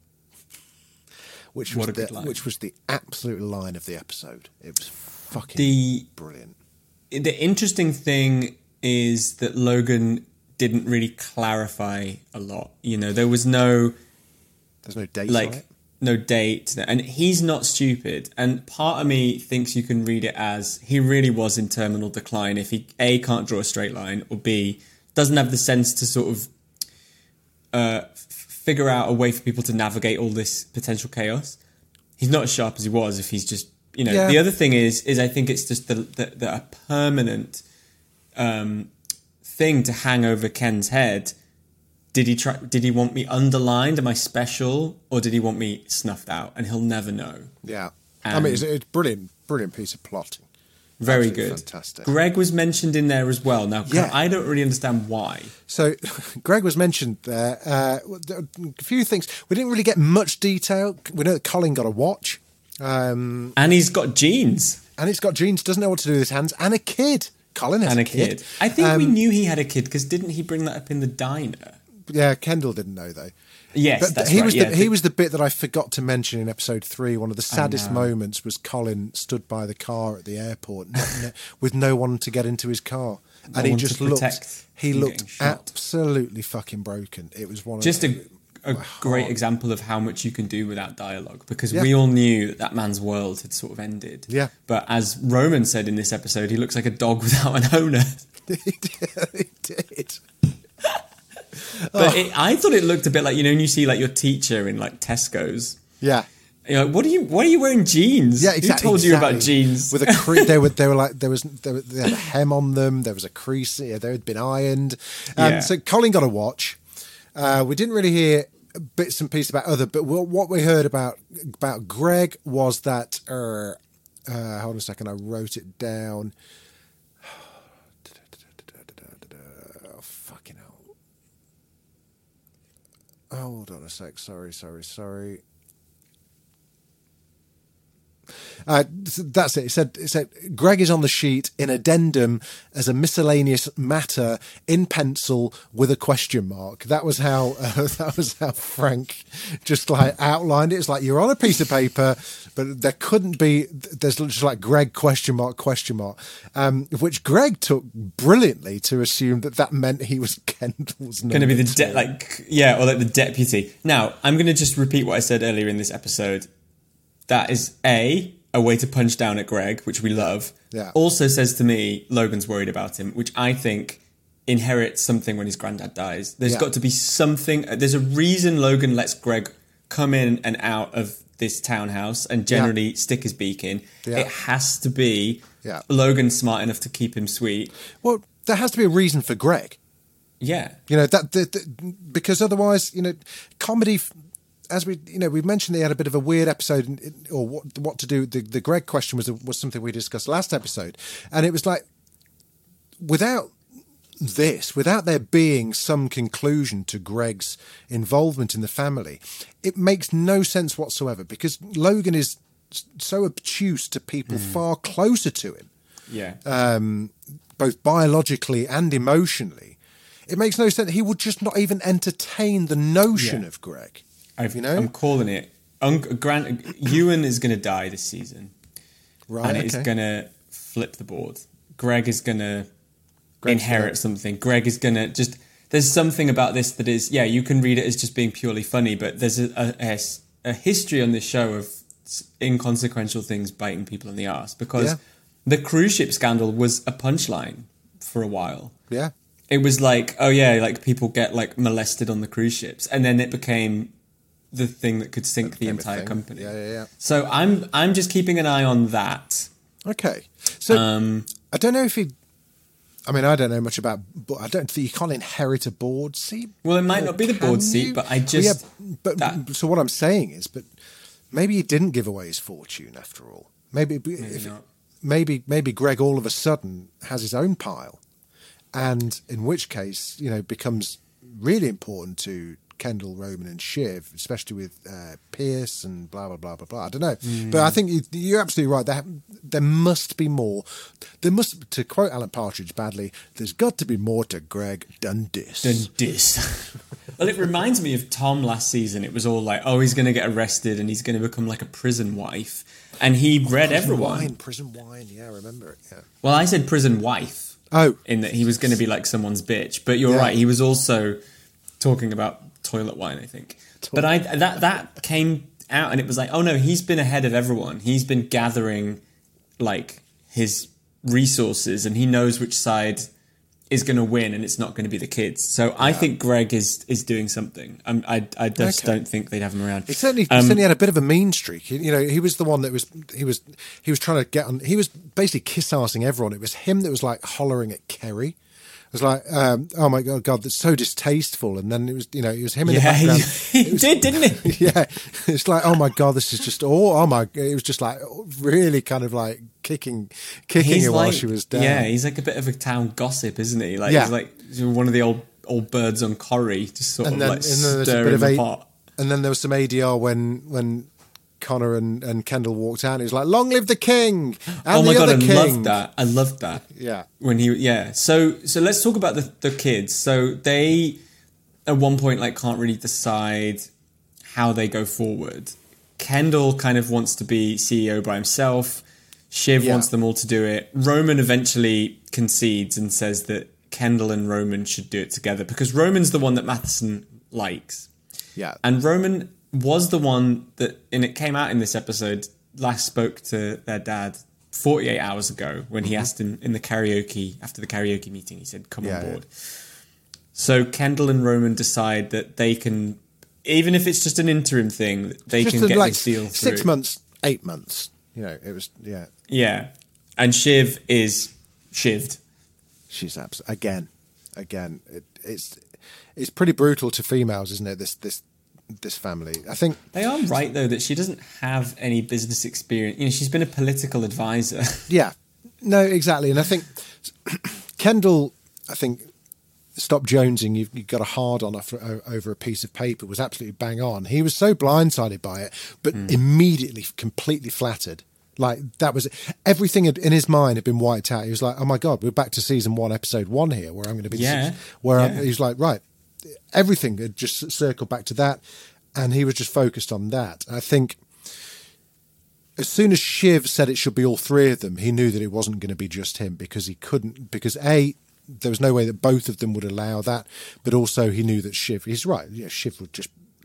which was the absolute line of the episode. It was fucking brilliant. The interesting thing is that Logan didn't really clarify a lot. You know, there's no date on it. No date, and he's not stupid. And part of me thinks you can read it as he really was in terminal decline if he A, can't draw a straight line, or B, doesn't have the sense to sort of figure out a way for people to navigate all this potential chaos. He's not as sharp as he was if he's just, you know. Yeah. The other thing is I think it's just the a permanent thing to hang over Ken's head. Did he want me underlined? Am I special? Or did he want me snuffed out? And he'll never know. Yeah. It's brilliant piece of plotting. Very Absolutely good. Fantastic. Greg was mentioned in there as well. Now, I don't really understand why. So, Greg was mentioned there. A few things. We didn't really get much detail. We know that Colin got a watch. And he's got genes. Doesn't know what to do with his hands. And a kid. Colin has a kid. I think we knew he had a kid, because didn't he bring that up in the diner? Yeah, Kendall didn't know, though. Yes, but that's he right. Was he was the bit that I forgot to mention in episode 3. One of the saddest moments was Colin stood by the car at the airport with no one to get into his car. And he just looked absolutely fucking broken. It was a great example of how much you can do without dialogue, because we all knew that man's world had sort of ended. Yeah. But as Roman said in this episode, he looks like a dog without an owner. He did. But I thought it looked a bit like, you know, when you see like your teacher in like Tesco's. Yeah. You're like, why are you wearing jeans? Yeah, exactly. Who told you about jeans? With a crease, they had a hem on them. There was a crease. They had been ironed. So Colin got a watch. We didn't really hear bits and pieces about but what we heard about Greg was that. Hold on a second. I wrote it down. Hold on a sec. Sorry. That's it. It said Greg is on the sheet in addendum as a miscellaneous matter in pencil with a question mark. That was how Frank just like outlined it. It's like you're on a piece of paper, but there couldn't be. There's just like Greg question mark, which Greg took brilliantly to assume that meant he was Kendall's going to be or like the deputy. Now I'm going to just repeat what I said earlier in this episode. That is a way to punch down at Greg, which we love. Yeah. Also says to me, Logan's worried about him, which I think inherits something when his granddad dies. There's got to be something. There's a reason Logan lets Greg come in and out of this townhouse and generally stick his beak in. Yeah. It has to be Logan smart enough to keep him sweet. Well, there has to be a reason for Greg. Yeah. You know, because otherwise, you know, comedy... As we mentioned, they had a bit of a weird episode, or what to do. The Greg question was something we discussed last episode, and it was like, without there being some conclusion to Greg's involvement in the family, it makes no sense whatsoever, because Logan is so obtuse to people far closer to him, both biologically and emotionally. It makes no sense. He would just not even entertain the notion of Greg. I'm calling it. Ewan is going to die this season. Right, and it is going to flip the board. Greg is going to inherit something. Greg is going to just... There's something about this that is... Yeah, you can read it as just being purely funny, but there's a history on this show of inconsequential things biting people in the arse, because the cruise ship scandal was a punchline for a while. Yeah. It was like, oh yeah, like people get like molested on the cruise ships, and then it became the thing that could sink the entire company. Yeah. So I'm just keeping an eye on that. Okay. So I don't know if he... I mean, I don't know much about... I don't think you can't inherit a board seat. Well, it might not be the board seat, but I just... So what I'm saying is, but maybe he didn't give away his fortune after all. Maybe Greg all of a sudden has his own pile, and in which case, you know, becomes really important to Kendall, Roman, and Shiv, especially with Pierce and blah blah blah blah blah. I don't know, but I think you're absolutely right. There must be more. There must, to quote Alan Partridge badly, there's got to be more to Greg than this. Well, it reminds me of Tom last season. It was all like, oh, he's going to get arrested and he's going to become like a prison wife, and he read everyone. Prison wine, yeah, I remember it. Yeah. Well, I said prison wife. Oh, in that he was going to be like someone's bitch, but you're right. He was also talking about toilet wine, I think. But that came out, and it was like, oh no, he's been ahead of everyone. He's been gathering like his resources, and he knows which side is going to win, and it's not going to be the kids. So I think Greg is doing something. I just don't think they'd have him around. He certainly had a bit of a mean streak. You know, he was the one that he was trying to get on. He was basically kiss-arsing everyone. It was him that was like hollering at Kerry. It was like, oh my God, that's so distasteful. And then it was him in the background. He did, didn't he? Yeah. It's like, oh my God, this is just, it was just like really kind of like kicking her while she was down. Yeah, he's like a bit of a town gossip, isn't he? Like, he's like one of the old birds on Corrie, just sort of like stirring the pot. And then there was some ADR when Connor and Kendall walked out, and he was like, "Long live the king!" And oh my God, I loved that. Yeah. So let's talk about the kids. So they at one point like can't really decide how they go forward. Kendall kind of wants to be CEO by himself. Shiv wants them all to do it. Roman eventually concedes and says that Kendall and Roman should do it together, because Roman's the one that Matheson likes. Yeah. And Roman was the one that, and it came out in this episode, last spoke to their dad 48 hours ago when he asked him in the karaoke, after the karaoke meeting, he said, come on board. So Kendall and Roman decide that they can, even if it's just an interim thing, they can get this deal through. 6 months, 8 months. You know, it was, Yeah. And Shiv is shivved. She's again. It's pretty brutal to females, isn't it? This family, I think they are right though that she doesn't have any business experience. You know, she's been a political advisor. Yeah, no, exactly. And I think Kendall, stop jonesing. You've got a hard on over a piece of paper was absolutely bang on. He was so blindsided by it, but immediately completely flattered. Like that was everything in his mind had been wiped out. He was like, "Oh my God, we're back to season 1, episode 1 here, where I'm going to be." He's like, right. Everything had just circled back to that, and he was just focused on that. I think as soon as Shiv said it should be all three of them, he knew that it wasn't going to be just him, because he couldn't, because there was no way that both of them would allow that, but also he knew that Shiv, he's right, Shiv would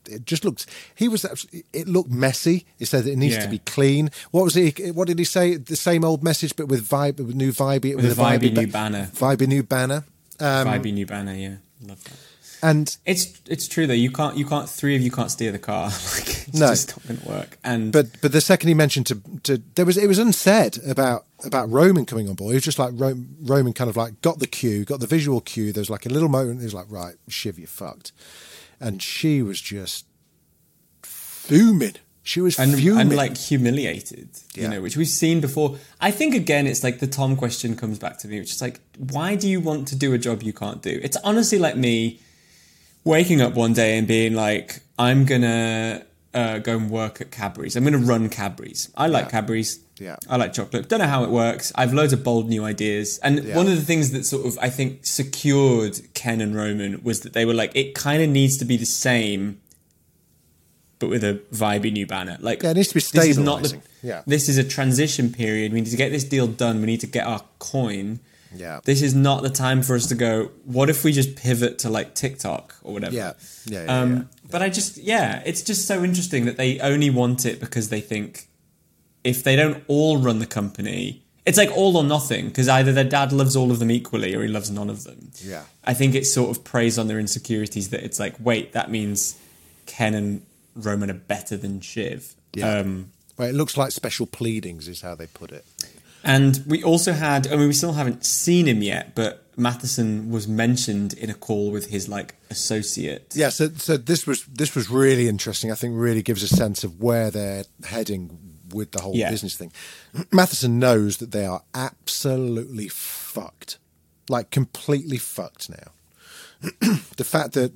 it looked messy. He said that it needs to be clean. What did he say? The same old message, but with new vibey, with a vibey new banner. Vibey new banner. Vibey new banner, yeah. Love that. And it's true though. You can't. Three of you can't steer the car. Like, it's just not going to work. And but the second he mentioned it was unsaid about Roman coming on board. He was just like Roman kind of like got the visual cue. There was like a little moment. He was like, right, Shiv, you're fucked, and she was just fuming. She was fuming and like humiliated. You know, which we've seen before. I think again, it's like the Tom question comes back to me, which is like, why do you want to do a job you can't do? It's honestly like me waking up one day and being like, I'm going to go and work at Cadbury's. I'm going to run Cadbury's. I like Cadbury's. Yeah. I like chocolate. Don't know how it works. I have loads of bold new ideas. And one of the things that sort of, I think, secured Ken and Roman was that they were like, it kind of needs to be the same, but with a vibey new banner. Like, it needs to be stabilising. This is a transition period. We need to get this deal done. We need to get our coin. Yeah. This is not the time for us to go, what if we just pivot to like TikTok or whatever? Yeah. But it's just so interesting that they only want it because they think if they don't all run the company, it's like all or nothing, because either their dad loves all of them equally or he loves none of them. Yeah. I think it sort of preys on their insecurities that it's like, wait, that means Ken and Roman are better than Shiv. Yeah. Well, it looks like special pleadings is how they put it. And we also had, we still haven't seen him yet, but Matheson was mentioned in a call with his like associate. Yeah, so this was really interesting. I think really gives a sense of where they're heading with the whole business thing. Matheson knows that they are absolutely fucked, like completely fucked now. The fact that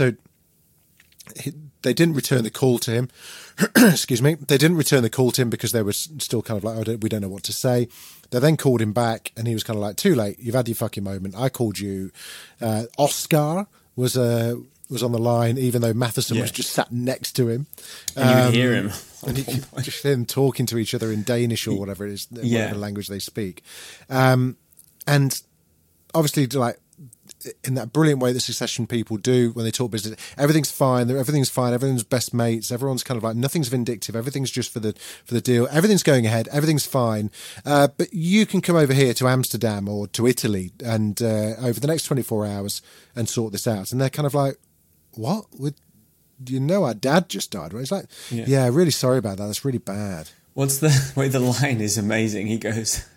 they didn't return the call to him. Excuse me. They didn't return the call to him because they were still kind of like, we don't know what to say. They then called him back, and he was kind of like, too late. You've had your fucking moment. I called you. Oscar was on the line, even though Matheson was just sat next to him. And you could hear him. And you could just hear them talking to each other in Danish or whatever it is, whatever language they speak. And obviously, like, in that brilliant way that Succession people do when they talk business, everything's fine, everyone's best mates, everyone's kind of like, nothing's vindictive, everything's just for the deal, everything's going ahead, everything's fine, but you can come over here to Amsterdam or to Italy and over the next 24 hours and sort this out. And they're kind of like, what? You know our dad just died, right? It's like, yeah, really sorry about that, that's really bad. What's the way the line is amazing. He goes,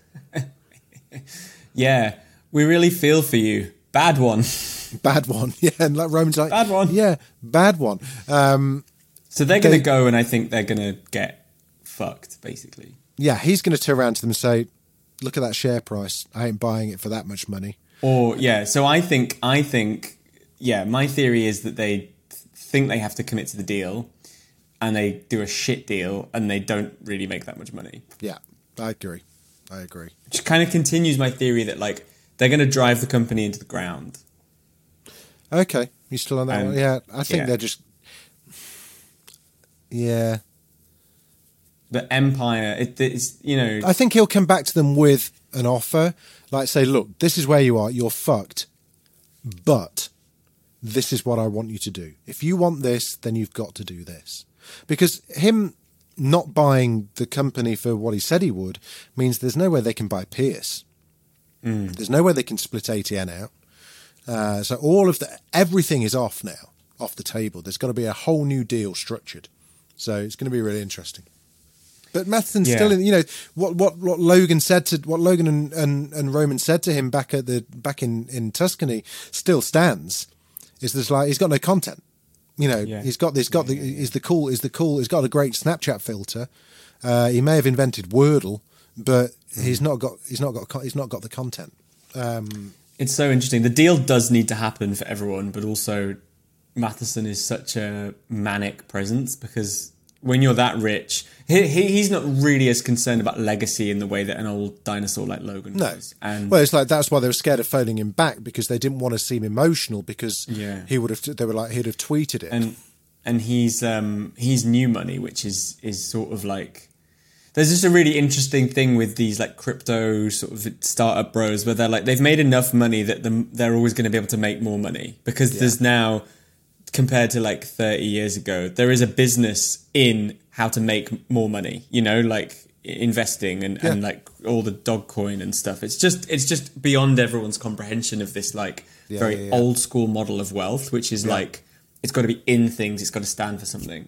yeah, we really feel for you. Bad one. Bad one. Yeah, and like Roman's like, bad one. Yeah, bad one. So they're going to go, and I think they're going to get fucked, basically. Yeah, he's going to turn around to them and say, look at that share price. I ain't buying it for that much money. Or, so I think, my theory is that they think they have to commit to the deal, and they do a shit deal, and they don't really make that much money. Yeah, I agree. Which kind of continues my theory that, like, they're going to drive the company into the ground. Okay, you still on that one? Yeah, I think they're just... Yeah. The Empire, it's, I think he'll come back to them with an offer, like say, look, this is where you are, you're fucked, but this is what I want you to do. If you want this, then you've got to do this. Because him not buying the company for what he said he would means there's no way they can buy Pierce. There's no way they can split ATN out. So everything is off now, off the table. There's got to be a whole new deal structured. So it's going to be really interesting. But Matheson's still in, what Logan said to, what Logan and Roman said to him back in Tuscany still stands. Is this like, he's got no content. He's got a great Snapchat filter. He may have invented Wordle, but he's not got the content. It's so interesting. The deal does need to happen for everyone, but also Matheson is such a manic presence because when you're that rich, he's not really as concerned about legacy in the way that an old dinosaur like Logan was. And well, it's like that's why they were scared of phoning him back because they didn't want to seem emotional because he would have. They were like he'd have tweeted it. And he's new money, which is sort of like. There's just a really interesting thing with these like crypto sort of startup bros where they're like they've made enough money that they're always going to be able to make more money because there's now, compared to like 30 years ago, there is a business in how to make more money, like investing and like all the Dogecoin and stuff. It's just beyond everyone's comprehension of this like very old school model of wealth, which is like, it's got to be in things. It's got to stand for something.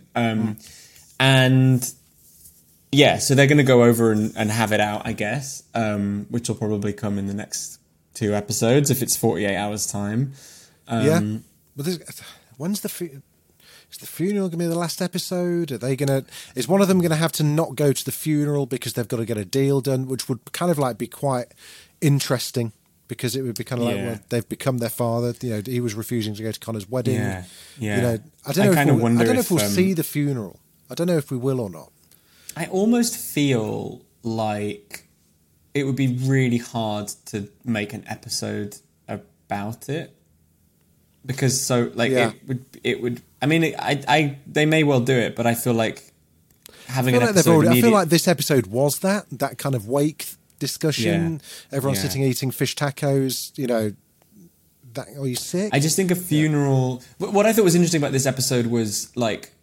And yeah, so they're going to go over and have it out, I guess, which will probably come in the next 2 episodes if it's 48 hours time. But when's is the funeral going to be the last episode? Is one of them going to have to not go to the funeral because they've got to get a deal done, which would kind of like be quite interesting because it would be kind of like, well, they've become their father. He was refusing to go to Connor's wedding. Yeah. I don't know if we'll see the funeral. I don't know if we will or not. I almost feel like it would be really hard to make an episode about it because it would. I mean, they may well do it, but I feel like having an episode. I feel like this episode was that kind of wake discussion. Everyone's Yeah. sitting eating fish tacos. You know, that, are you sick? I just think a funeral. What I thought was interesting about this episode was like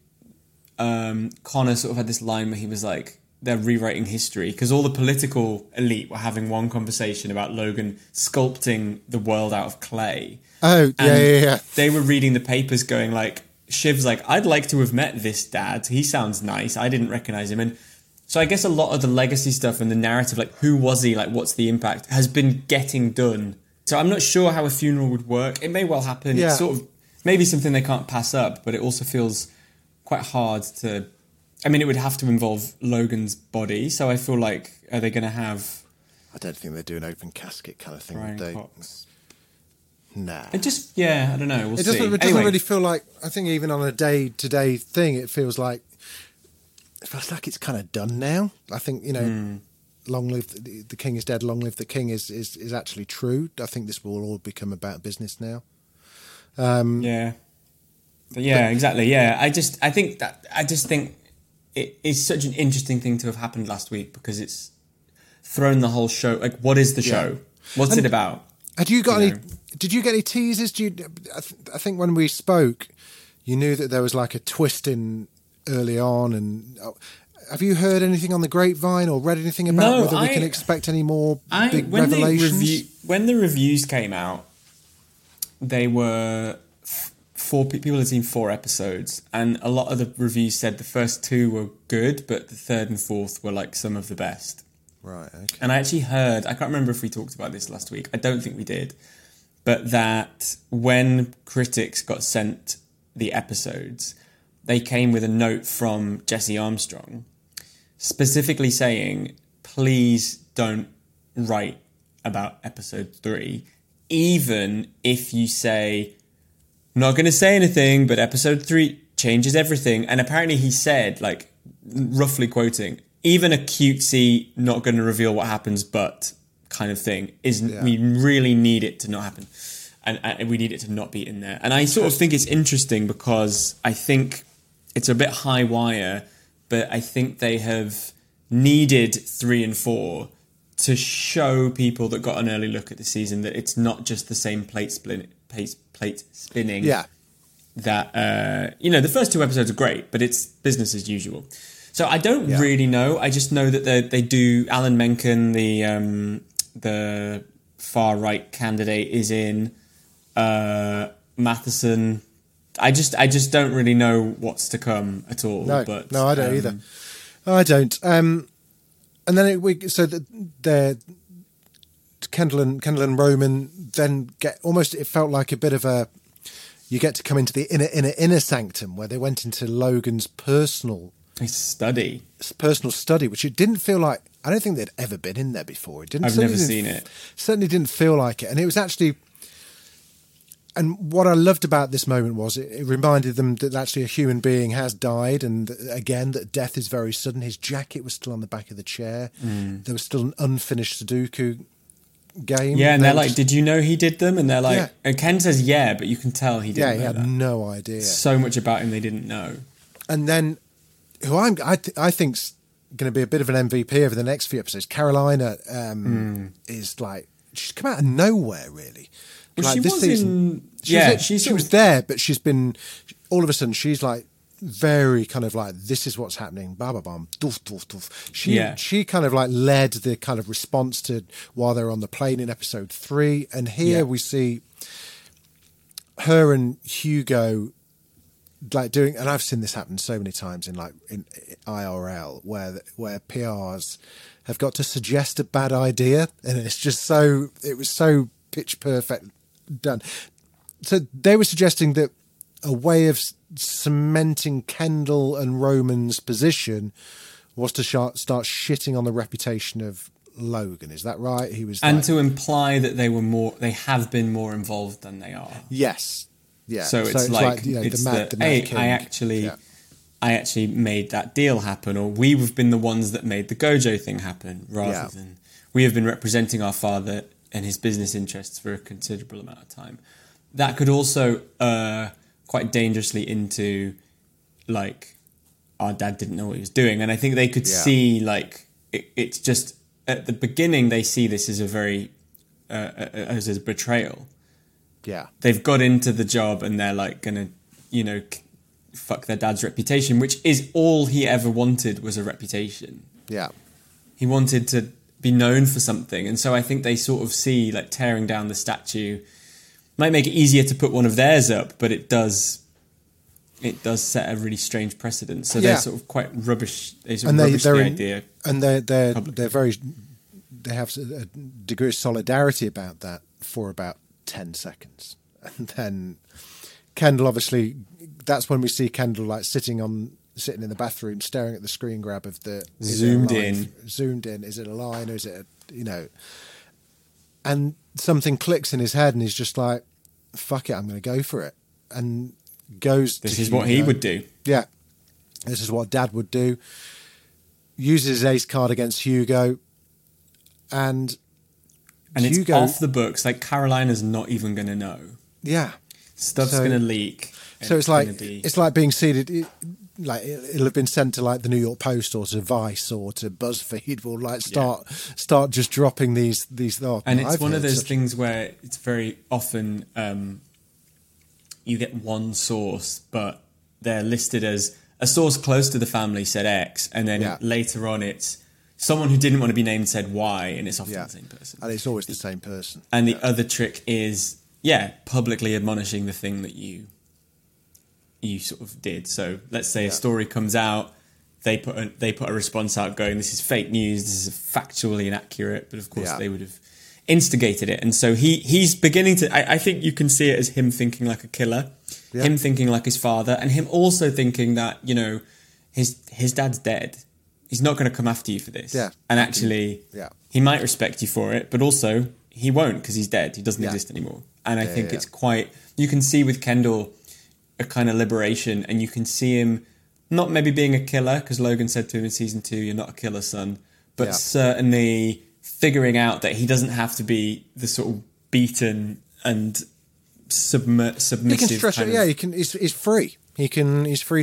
Connor sort of had this line where he was like, they're rewriting history because all the political elite were having one conversation about Logan sculpting the world out of clay. Oh, yeah. They were reading the papers going like, Shiv's like, I'd like to have met this dad. He sounds nice. I didn't recognize him. And so I guess a lot of the legacy stuff and the narrative, like who was he, like what's the impact, has been getting done. So I'm not sure how a funeral would work. It may well happen. Yeah. It's sort of maybe something they can't pass up, but it also feels quite hard to... I mean, it would have to involve Logan's body. So I feel like, are they going to have... I don't think they do an open casket kind of thing. Brian They, Cox? nah. It just, I don't know. We'll It see. doesn't Anyway. really feel like, I think even on a day-to-day thing, it feels like it's kind of done now. I think, you know, long live the king is dead, long live the king is actually true. I think this will all become about business now. Yeah, exactly. Yeah, I just think it is such an interesting thing to have happened last week because it's thrown the whole show. Like, what is the show? What's it about? Had you got You any? know. Did you get any teasers? I think when we spoke, you knew that there was like a twist in early on. And have you heard anything on the grapevine or read anything about whether we can expect any more big revelations? When the reviews came out, they were people had seen 4 episodes, and a lot of the reviews said the first 2 were good, but the 3rd and 4th were like some of the best. Right. Okay. And I actually heard, I can't remember if we talked about this last week. I don't think we did. But that when critics got sent the episodes, they came with a note from Jesse Armstrong specifically saying, please don't write about episode 3, even if you say, I'm not going to say anything, but episode 3 changes everything. And apparently he said, like, roughly quoting, even a cutesy, not going to reveal what happens, but kind of thing, we really need it to not happen. And we need it to not be in there. And I sort of think it's interesting because I think it's a bit high wire, but I think they have needed 3 and 4 to show people that got an early look at the season that it's not just the same plate spinning. Yeah. That, the first 2 episodes are great, but it's business as usual. So I don't really know. I just know that they do. Alan Menken, the far right candidate, is in. Matheson. I just don't really know what's to come at all. No, but, I don't either. I don't. And then Kendall and Roman then get almost. It felt like a bit of a. You get to come into the inner sanctum where they went into Logan's personal study, which it didn't feel like. I don't think they'd ever been in there before. I've never seen it. Certainly didn't feel like it, and it was actually. And what I loved about this moment was it reminded them that actually a human being has died, and again that death is very sudden. His jacket was still on the back of the chair. There was still an unfinished Sudoku game. Yeah, and they're like, "Did you know he did them?" And they're like, Yeah. and Ken says, "Yeah," but you can tell he didn't. He had no idea. So much about him they didn't know. And then, who I think's going to be a bit of an MVP over the next few episodes, Carolina is like she's come out of nowhere, really. Well, like she this was season, she was there, but she's been all of a sudden she's like very kind of like this is what's happening. Ba ba bum, doof doof doof. She kind of like led the kind of response to while they're on the plane in episode 3, and here we see her and Hugo like doing, and I've seen this happen so many times in IRL where PRs have got to suggest a bad idea, and it was so pitch perfect done. So they were suggesting that a way of cementing Kendall and Roman's position was to start shitting on the reputation of Logan. Is that right? He was, and to imply that they have been more involved than they are. Yes. Yeah. So it's like the Mad King. I actually made that deal happen, or we've been the ones that made the Gojo thing happen, rather than we have been representing our father and his business interests for a considerable amount of time. That could also quite dangerously into like our dad didn't know what he was doing, and I think they could see like it's just at the beginning they see this as a very as a betrayal. Yeah. They've got into the job and they're like gonna, fuck their dad's reputation, which is all he ever wanted, was a reputation. Yeah. He wanted to be known for something. And so I think they sort of see like tearing down the statue might make it easier to put one of theirs up, but it does set a really strange precedent. So they're sort of quite rubbish. They sort of rubbish the idea. And they have a degree of solidarity about that for about 10 seconds. And then Kendall, obviously, that's when we see Kendall like sitting in the bathroom, staring at the screen grab of the zoomed in. Is it a line or is it and something clicks in his head and he's just like, fuck it, I'm going to go for it. And goes. This is what he would do. Yeah. This is what Dad would do. Uses his ace card against Hugo. And Hugo, it's off the books. Like Carolina's not even going to know. Yeah. Stuff's going to leak. So it's like being seeded. Like it'll have been sent to like the New York Post or to Vice or to BuzzFeed. Will like start just dropping these. And it's one of those things where it's very often you get one source, but they're listed as a source close to the family said X, and then later on it's someone who didn't want to be named said Y, and it's often the same person. And it's always the same person. And the other trick is publicly admonishing the thing that you sort of did. So let's say a story comes out, they put a response out going, this is fake news, this is factually inaccurate, but of course they would have instigated it. And so he's beginning to, I think you can see it as him thinking like a killer, him thinking like his father, and him also thinking that, his dad's dead. He's not going to come after you for this. Yeah. And actually, he might respect you for it, but also he won't because he's dead. He doesn't exist anymore. And I think it's quite, you can see with Kendall a kind of liberation, and you can see him not maybe being a killer, because Logan said to him in season 2, you're not a killer, son, but certainly figuring out that he doesn't have to be the sort of beaten and submissive. He can stretch it. He can. He's free. He's free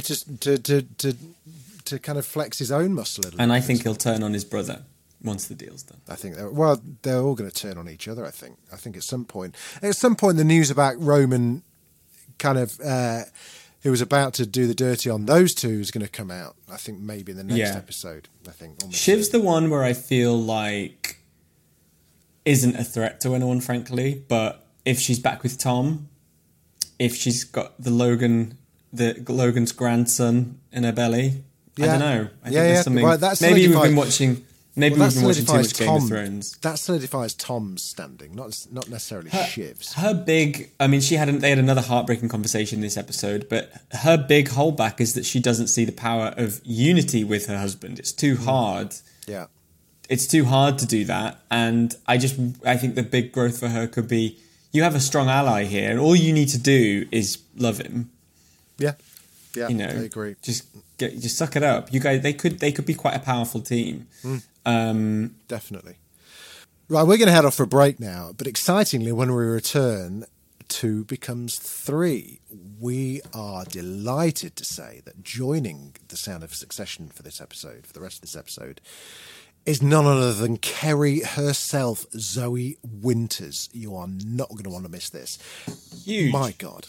to kind of flex his own muscle a little. And I think he'll turn on his brother once the deal's done. I think they're all going to turn on each other. I think at some point, the news about Roman kind of who was about to do the dirty on those two is going to come out. I think maybe in the next episode. I think Shiv's the one where I feel like isn't a threat to anyone, frankly. But if she's back with Tom, if she's got Logan's grandson in her belly, I don't know. I think there's something. Well, maybe we've been watching. Maybe we've been watching too much Game of Thrones. That solidifies Tom's standing, not necessarily Shiv's. Her big, I mean, they had another heartbreaking conversation in this episode, but her big holdback is that she doesn't see the power of unity with her husband. It's too hard. Yeah. It's too hard to do that. And I think the big growth for her could be, you have a strong ally here, and all you need to do is love him. Yeah. Yeah, I agree. Just suck it up. You guys, they could be quite a powerful team. Definitely. Right, we're going to head off for a break now, but excitingly, when we return, 2 becomes 3. We are delighted to say that joining the Sound of Succession for the rest of this episode, is none other than Kerry herself, Zoe Winters. You are not going to want to miss this. Huge. My God.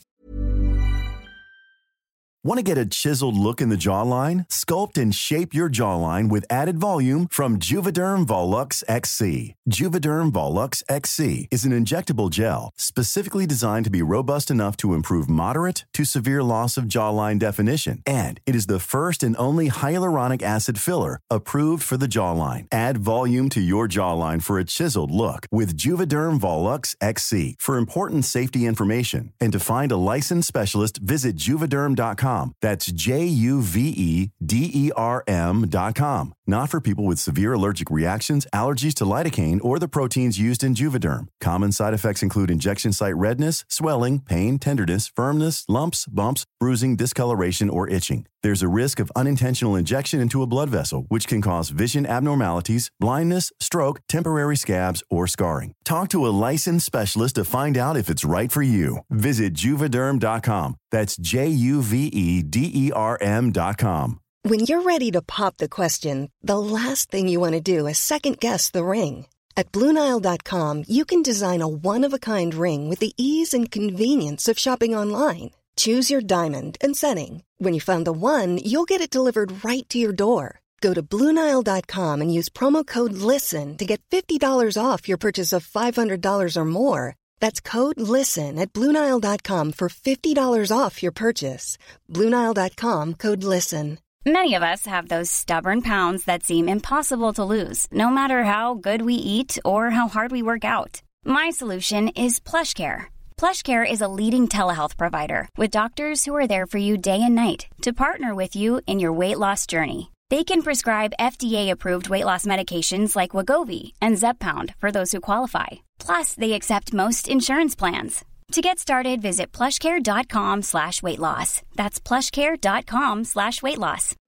Want to get a chiseled look in the jawline? Sculpt and shape your jawline with added volume from Juvederm Volux XC. Juvederm Volux XC is an injectable gel specifically designed to be robust enough to improve moderate to severe loss of jawline definition. And it is the first and only hyaluronic acid filler approved for the jawline. Add volume to your jawline for a chiseled look with Juvederm Volux XC. For important safety information and to find a licensed specialist, visit Juvederm.com. That's Juvederm.com. Not for people with severe allergic reactions, allergies to lidocaine, or the proteins used in Juvederm. Common side effects include injection site redness, swelling, pain, tenderness, firmness, lumps, bumps, bruising, discoloration, or itching. There's a risk of unintentional injection into a blood vessel, which can cause vision abnormalities, blindness, stroke, temporary scabs, or scarring. Talk to a licensed specialist to find out if it's right for you. Visit Juvederm.com. That's Juvederm.com. When you're ready to pop the question, the last thing you want to do is second-guess the ring. At BlueNile.com, you can design a one-of-a-kind ring with the ease and convenience of shopping online. Choose your diamond and setting. When you find the one, you'll get it delivered right to your door. Go to BlueNile.com and use promo code LISTEN to get $50 off your purchase of $500 or more. That's code LISTEN at BlueNile.com for $50 off your purchase. BlueNile.com, code LISTEN. Many of us have those stubborn pounds that seem impossible to lose, no matter how good we eat or how hard we work out. My solution is PlushCare. PlushCare is a leading telehealth provider with doctors who are there for you day and night to partner with you in your weight loss journey. They can prescribe FDA-approved weight loss medications like Wegovy and Zepbound for those who qualify. Plus, they accept most insurance plans. To get started, visit plushcare.com/weightloss. That's plushcare.com/weightloss.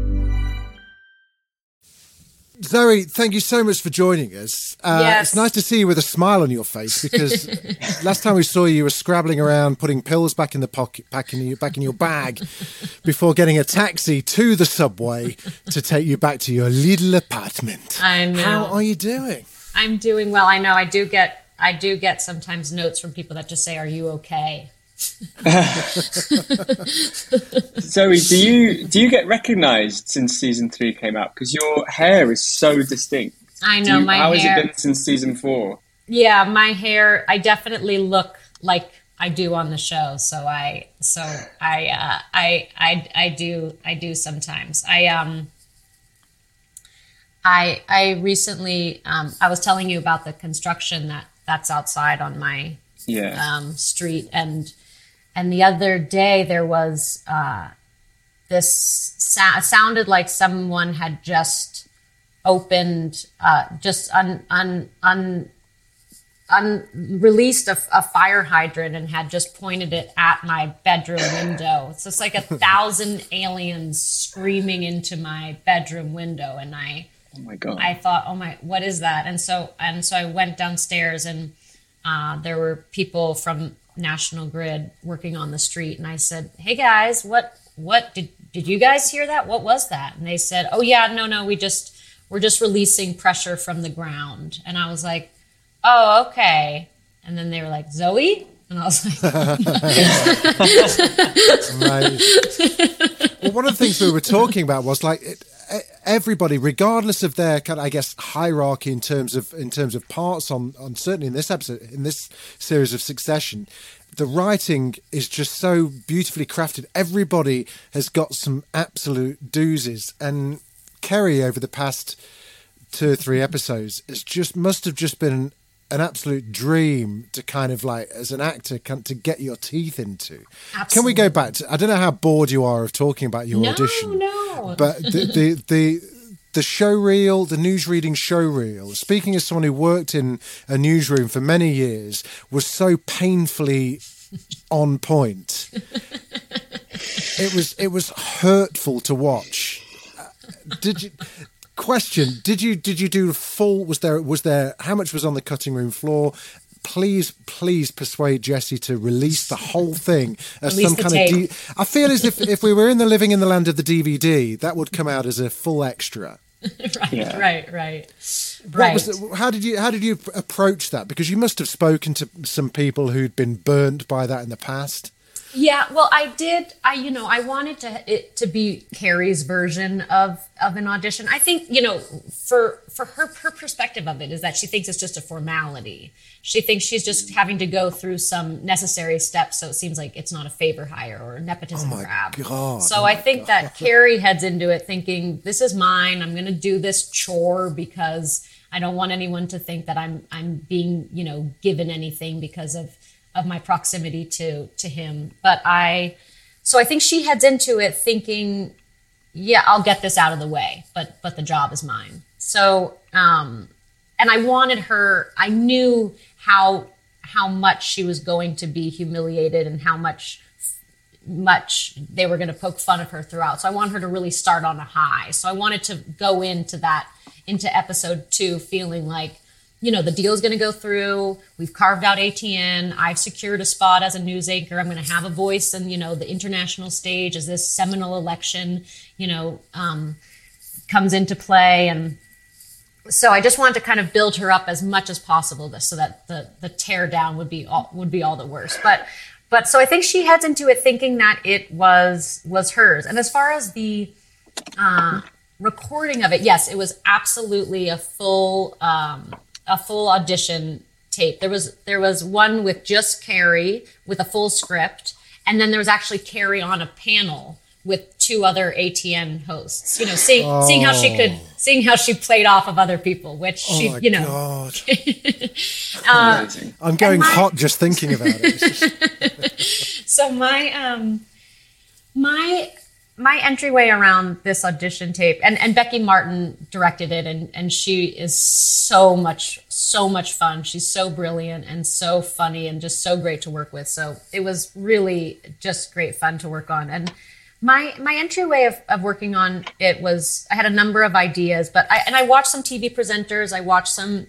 Zoe, thank you so much for joining us. Yes. It's nice to see you with a smile on your face, because last time we saw you, you were scrabbling around, putting pills back in the pocket, back in your bag, before getting a taxi to the subway to take you back to your little apartment. I know. How are you doing? I'm doing well. I know. I do get sometimes notes from people that just say, "Are you okay?" Zoe, do you get recognised since season 3 came out? Because your hair is so distinct. I know How has it been since season 4? Yeah, my hair. I definitely look like I do on the show. So I do sometimes. I recently I was telling you about the construction that's outside on my street, and the other day there was this sounded like someone had just opened released a fire hydrant and had just pointed it at my bedroom window. It's just like 1,000 aliens screaming into my bedroom window, and oh my God. I thought, what is that? And so I went downstairs, and there were people from National Grid working on the street, and I said, "Hey guys, what did you guys hear that? What was that?" And they said, "Oh yeah, no, we're just releasing pressure from the ground." And I was like, "Oh, okay." And then they were like, "Zoe?" And I was like, Right. Well, one of the things we were talking about was like everybody, regardless of their kind of, I guess, hierarchy in terms of parts on certainly in this episode, in this series of Succession, the writing is just so beautifully crafted. Everybody has got some absolute doozies, and Kerry over the past 2 or 3 episodes must have just been an absolute dream to kind of like, as an actor, to get your teeth into. Absolutely. Can we go back to, I don't know how bored you are of talking about your audition. No. But the show reel, the newsreading show reel, speaking as someone who worked in a newsroom for many years, was so painfully on point. It was hurtful to watch. Did you do full? Was there how much was on the cutting room floor? Please persuade Jesse to release the whole thing as some kind of. I feel as if we were living in the land of the DVD, that would come out as a full extra. Right. How did you approach that? Because you must have spoken to some people who'd been burnt by that in the past. Yeah, well, I did. I wanted it to be Carrie's version of an audition. I think, for her perspective of it is that she thinks it's just a formality. She thinks she's just having to go through some necessary steps, so it seems like it's not a favor hire or a nepotism grab. So I think that Carrie heads into it thinking, this is mine. I'm going to do this chore because I don't want anyone to think that I'm being, given anything because of my proximity to him. But I think she heads into it thinking, yeah, I'll get this out of the way, but the job is mine. So, and I wanted her, I knew how much she was going to be humiliated and how much they were going to poke fun of her throughout. So I wanted her to really start on a high. So I wanted to go into episode 2 feeling like, the deal is going to go through. We've carved out ATN. I've secured a spot as a news anchor. I'm going to have a voice in, the international stage as this seminal election, comes into play. And so I just wanted to kind of build her up as much as possible so that the tear down would be all the worse. But so I think she heads into it thinking that it was hers. And as far as the recording of it, yes, it was absolutely a full audition tape. There was one with just Carrie with a full script, and then there was actually Carrie on a panel with 2 other ATN hosts. Seeing how she played off of other people, which God. I'm going hot just thinking about it. So my entryway around this audition tape, and Becky Martin directed it, and she is so much fun. She's so brilliant and so funny and just so great to work with. So it was really just great fun to work on. And my entryway of working on it was, I had a number of ideas, but I watched some TV presenters. I watched some,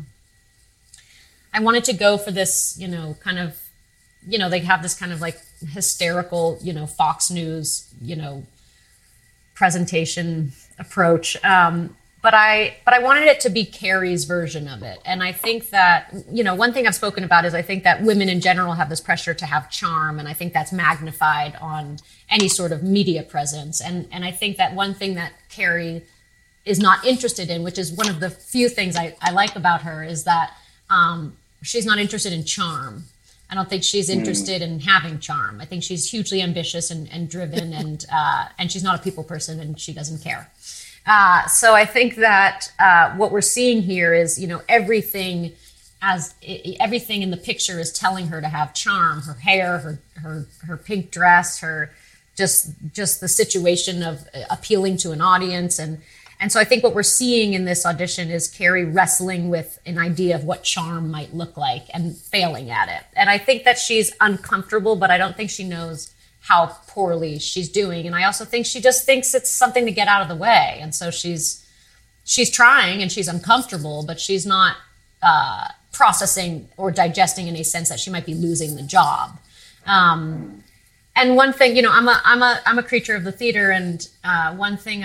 I wanted to go for this, kind of, they have this kind of like hysterical, Fox News, presentation approach. But I wanted it to be Carrie's version of it. And I think that, one thing I've spoken about is I think that women in general have this pressure to have charm. And I think that's magnified on any sort of media presence. And I think that one thing that Carrie is not interested in, which is one of the few things I like about her, is that she's not interested in charm. I don't think she's interested in having charm. I think she's hugely ambitious and driven, and she's not a people person, and she doesn't care. So I think that what we're seeing here is, everything in the picture is telling her to have charm. Her hair, her pink dress, her just the situation of appealing to an audience, and so I think what we're seeing in this audition is Carrie wrestling with an idea of what charm might look like and failing at it. And I think that she's uncomfortable, but I don't think she knows how poorly she's doing. And I also think she just thinks it's something to get out of the way. And so she's trying and she's uncomfortable, but she's not processing or digesting in a sense that she might be losing the job. And one thing, I'm a creature of the theater, and one thing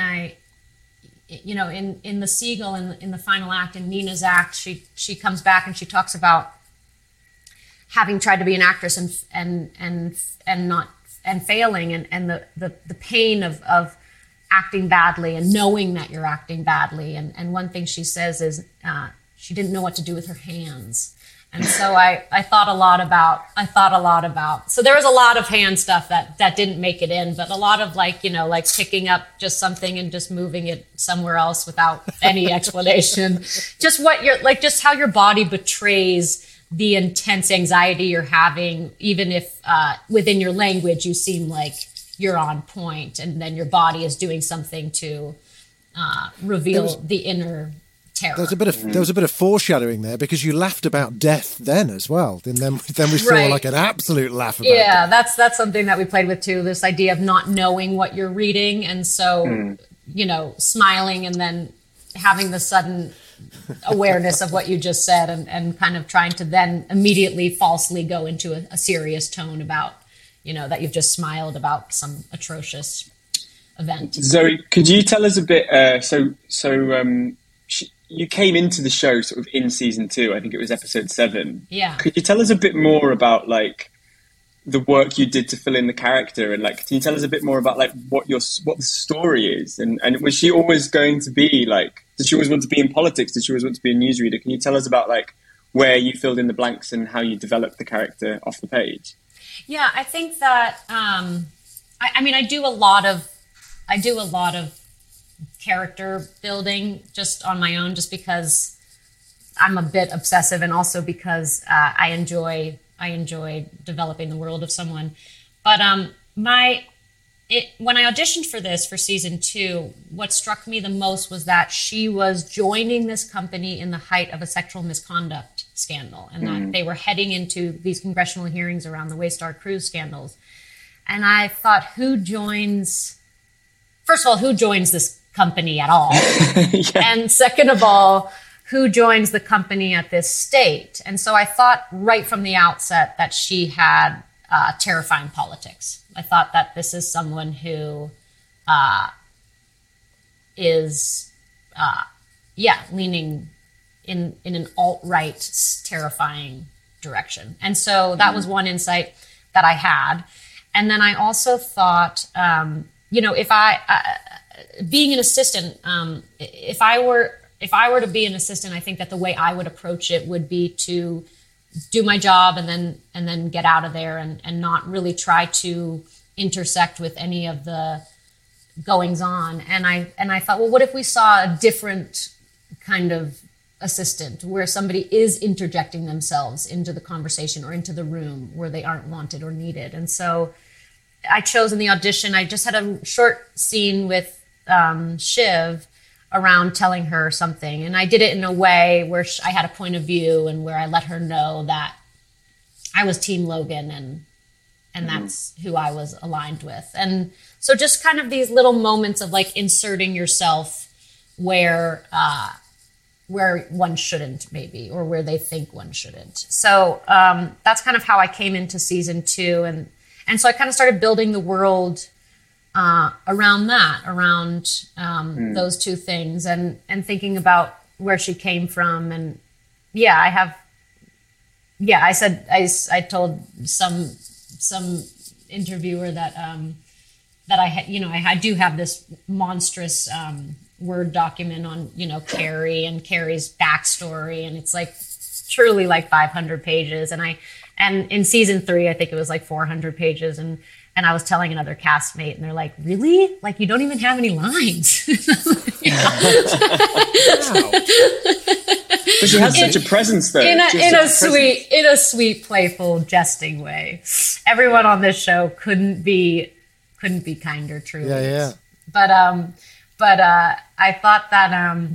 in the Seagull, in the final act, in Nina's act, she comes back and she talks about having tried to be an actress and failing, and the pain of acting badly and knowing that you're acting badly. And one thing she says is she didn't know what to do with her hands. And so I thought a lot about, so there was a lot of hand stuff that didn't make it in, but a lot of like picking up just something and just moving it somewhere else without any explanation. Just just how your body betrays the intense anxiety you're having, even if within your language you seem like you're on point, and then your body is doing something to reveal the inner terror. There was a bit of foreshadowing there, because you laughed about death then as well. And then we saw like an absolute laugh about death. That's something that we played with too, this idea of not knowing what you're reading, and so smiling and then having the sudden awareness of what you just said, and kind of trying to then immediately falsely go into a serious tone about that you've just smiled about some atrocious event. Zoe, could you tell us a bit, you came into the show sort of in season 2, I think it was episode 7. Yeah. Could you tell us a bit more about like the work you did to fill in the character, and like, can you tell us a bit more about like what the story is? And was she always going to be like, did she always want to be in politics? Did she always want to be a newsreader? Can you tell us about like where you filled in the blanks and how you developed the character off the page? Yeah, I think that, I do a lot of character building just on my own, just because I'm a bit obsessive, and also because I enjoy developing the world of someone. But when I auditioned for this for season 2, what struck me the most was that she was joining this company in the height of a sexual misconduct scandal, and that they were heading into these congressional hearings around the Waystar Cruise scandals. And I thought, first of all, who joins this company at all? Yeah. And second of all, who joins the company at this state. And so I thought right from the outset that she had terrifying politics. I thought that this is someone who is leaning in an alt-right, terrifying direction. And so that was one insight that I had. And then I also thought, if being an assistant, if I were to be an assistant, I think that the way I would approach it would be to do my job and then get out of there and not really try to intersect with any of the goings on. And I thought, well, what if we saw a different kind of assistant where somebody is interjecting themselves into the conversation or into the room where they aren't wanted or needed. And so I chose in the audition, I just had a short scene with Shiv around telling her something. And I did it in a way where I had a point of view and where I let her know that I was Team Logan and that's who I was aligned with. And so just kind of these little moments of like inserting yourself where one shouldn't maybe, or where they think one shouldn't. So that's kind of how I came into season 2. And so I kind of started building the world around those two things and thinking about where she came from. And I told some interviewer that I do have this monstrous Word document on, Carrie and Carrie's backstory. And it's like truly like 500 pages. And in season 3, I think it was like 400 pages. And I was telling another castmate and they're like, really? Like, you don't even have any lines. But she has such a presence though. In a sweet, playful, jesting way. Everyone on this show couldn't be kinder, truly. Yeah. But I thought that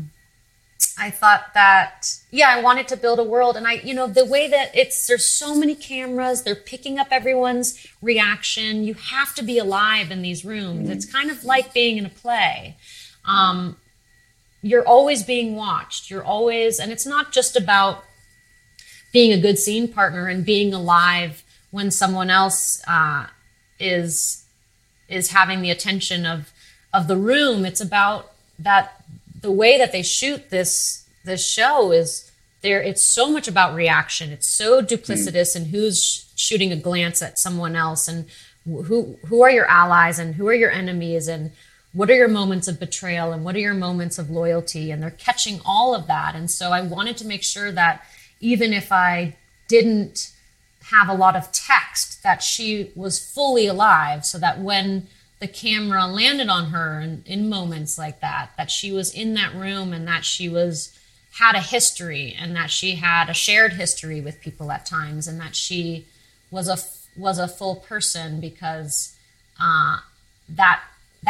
I wanted to build a world, and the way that there's so many cameras, they're picking up everyone's reaction. You have to be alive in these rooms. It's kind of like being in a play. You're always being watched. And it's not just about being a good scene partner and being alive when someone else is having the attention of the room. It's about that the way that they shoot this show is there. It's so much about reaction. It's so duplicitous and who's shooting a glance at someone else and who are your allies and who are your enemies and what are your moments of betrayal and what are your moments of loyalty, and they're catching all of that. And so I wanted to make sure that even if I didn't have a lot of text, that she was fully alive, so that when the camera landed on her and in moments like that she was in that room and that she had a history and that she had a shared history with people at times and that she was a full person, because that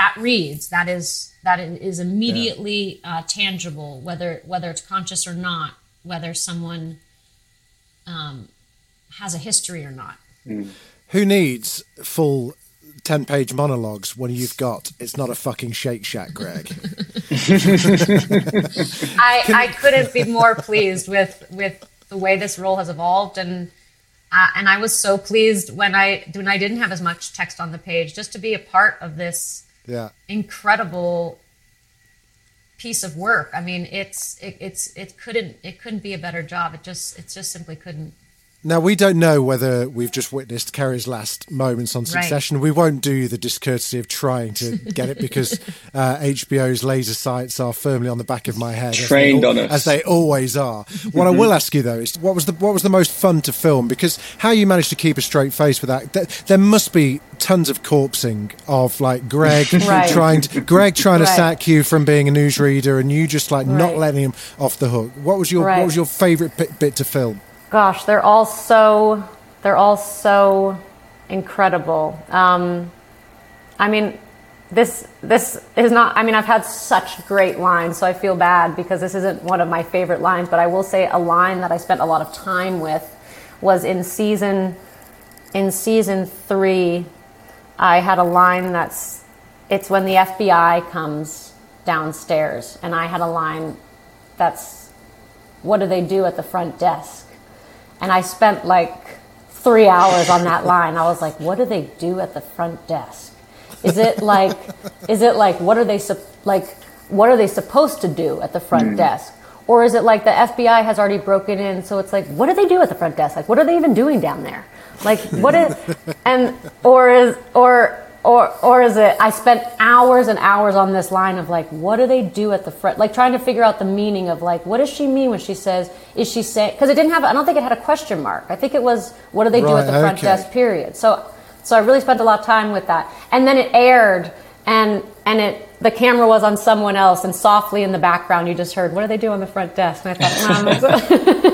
is immediately tangible, whether it's conscious or not, whether someone has a history or not. Who needs full 10-page monologues when you've got It's Not a Fucking Shake Shack, Greg? I couldn't be more pleased with the way this role has evolved, and I was so pleased when I didn't have as much text on the page, just to be a part of this incredible piece of work. I mean, it couldn't be a better job. It just simply couldn't. Now, we don't know whether we've just witnessed Carrie's last moments on Succession. Right. We won't do the discourtesy of trying to get it because HBO's laser sights are firmly on the back of my head. Trained on us. As they always are. What I will ask you, though, is what was the most fun to film? Because how you managed to keep a straight face with that, there must be tons of corpsing of like Greg trying to sack you from being a newsreader and you just like not letting him off the hook. What was your favourite bit to film? Gosh, they're all so incredible. I mean, this is not. I mean, I've had such great lines, so I feel bad because this isn't one of my favorite lines. But I will say a line that I spent a lot of time with was in season 3. I had a line it's when the FBI comes downstairs, and I had a line that's what do they do at the front desk? And I spent like 3 hours on that line. I was like, what do they do at the front desk? Is it like what are they supposed to do at the front desk? Or is it like the FBI has already broken in, so it's like, what do they do at the front desk? Like, what are they even doing down there? Like, what is, and, or is it, I spent hours and hours on this line of like, what do they do at the front? Like trying to figure out the meaning of like, what does she mean when she says, is she saying, because it didn't have, I don't think it had a question mark. I think it was, what do they do at the front desk, period. So I really spent a lot of time with that. And then it aired, and the camera was on someone else, and softly in the background you just heard, what do they do on the front desk? And I thought,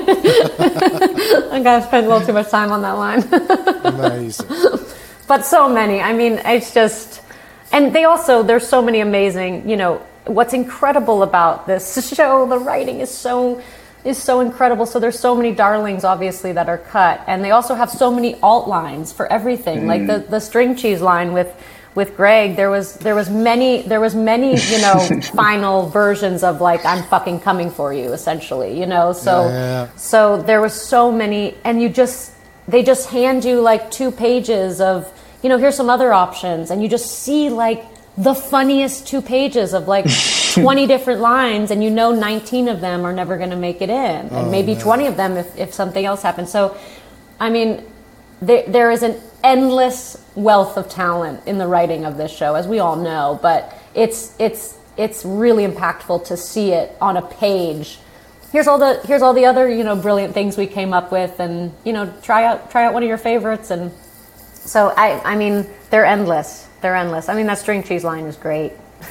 I gotta spend a little too much time on that line. Amazing. But so many. I mean, it's just, and there's so many amazing, what's incredible about this show, the writing is so incredible. So there's so many darlings, obviously, that are cut. And they also have so many alt lines for everything. Like the string cheese line with Greg, there was many, final versions of like, I'm fucking coming for you, essentially, So there was so many, and they just hand you like 2 pages of, here's some other options, and you just see like the funniest 2 pages of like 20 different lines, and 19 of them are never going to make it in, and maybe 20 of them if something else happens. So, I mean, there is an endless wealth of talent in the writing of this show, as we all know, but it's really impactful to see it on a page. Here's all the other brilliant things we came up with, and try out one of your favorites. And so I mean, they're endless. I mean, that string cheese line is great.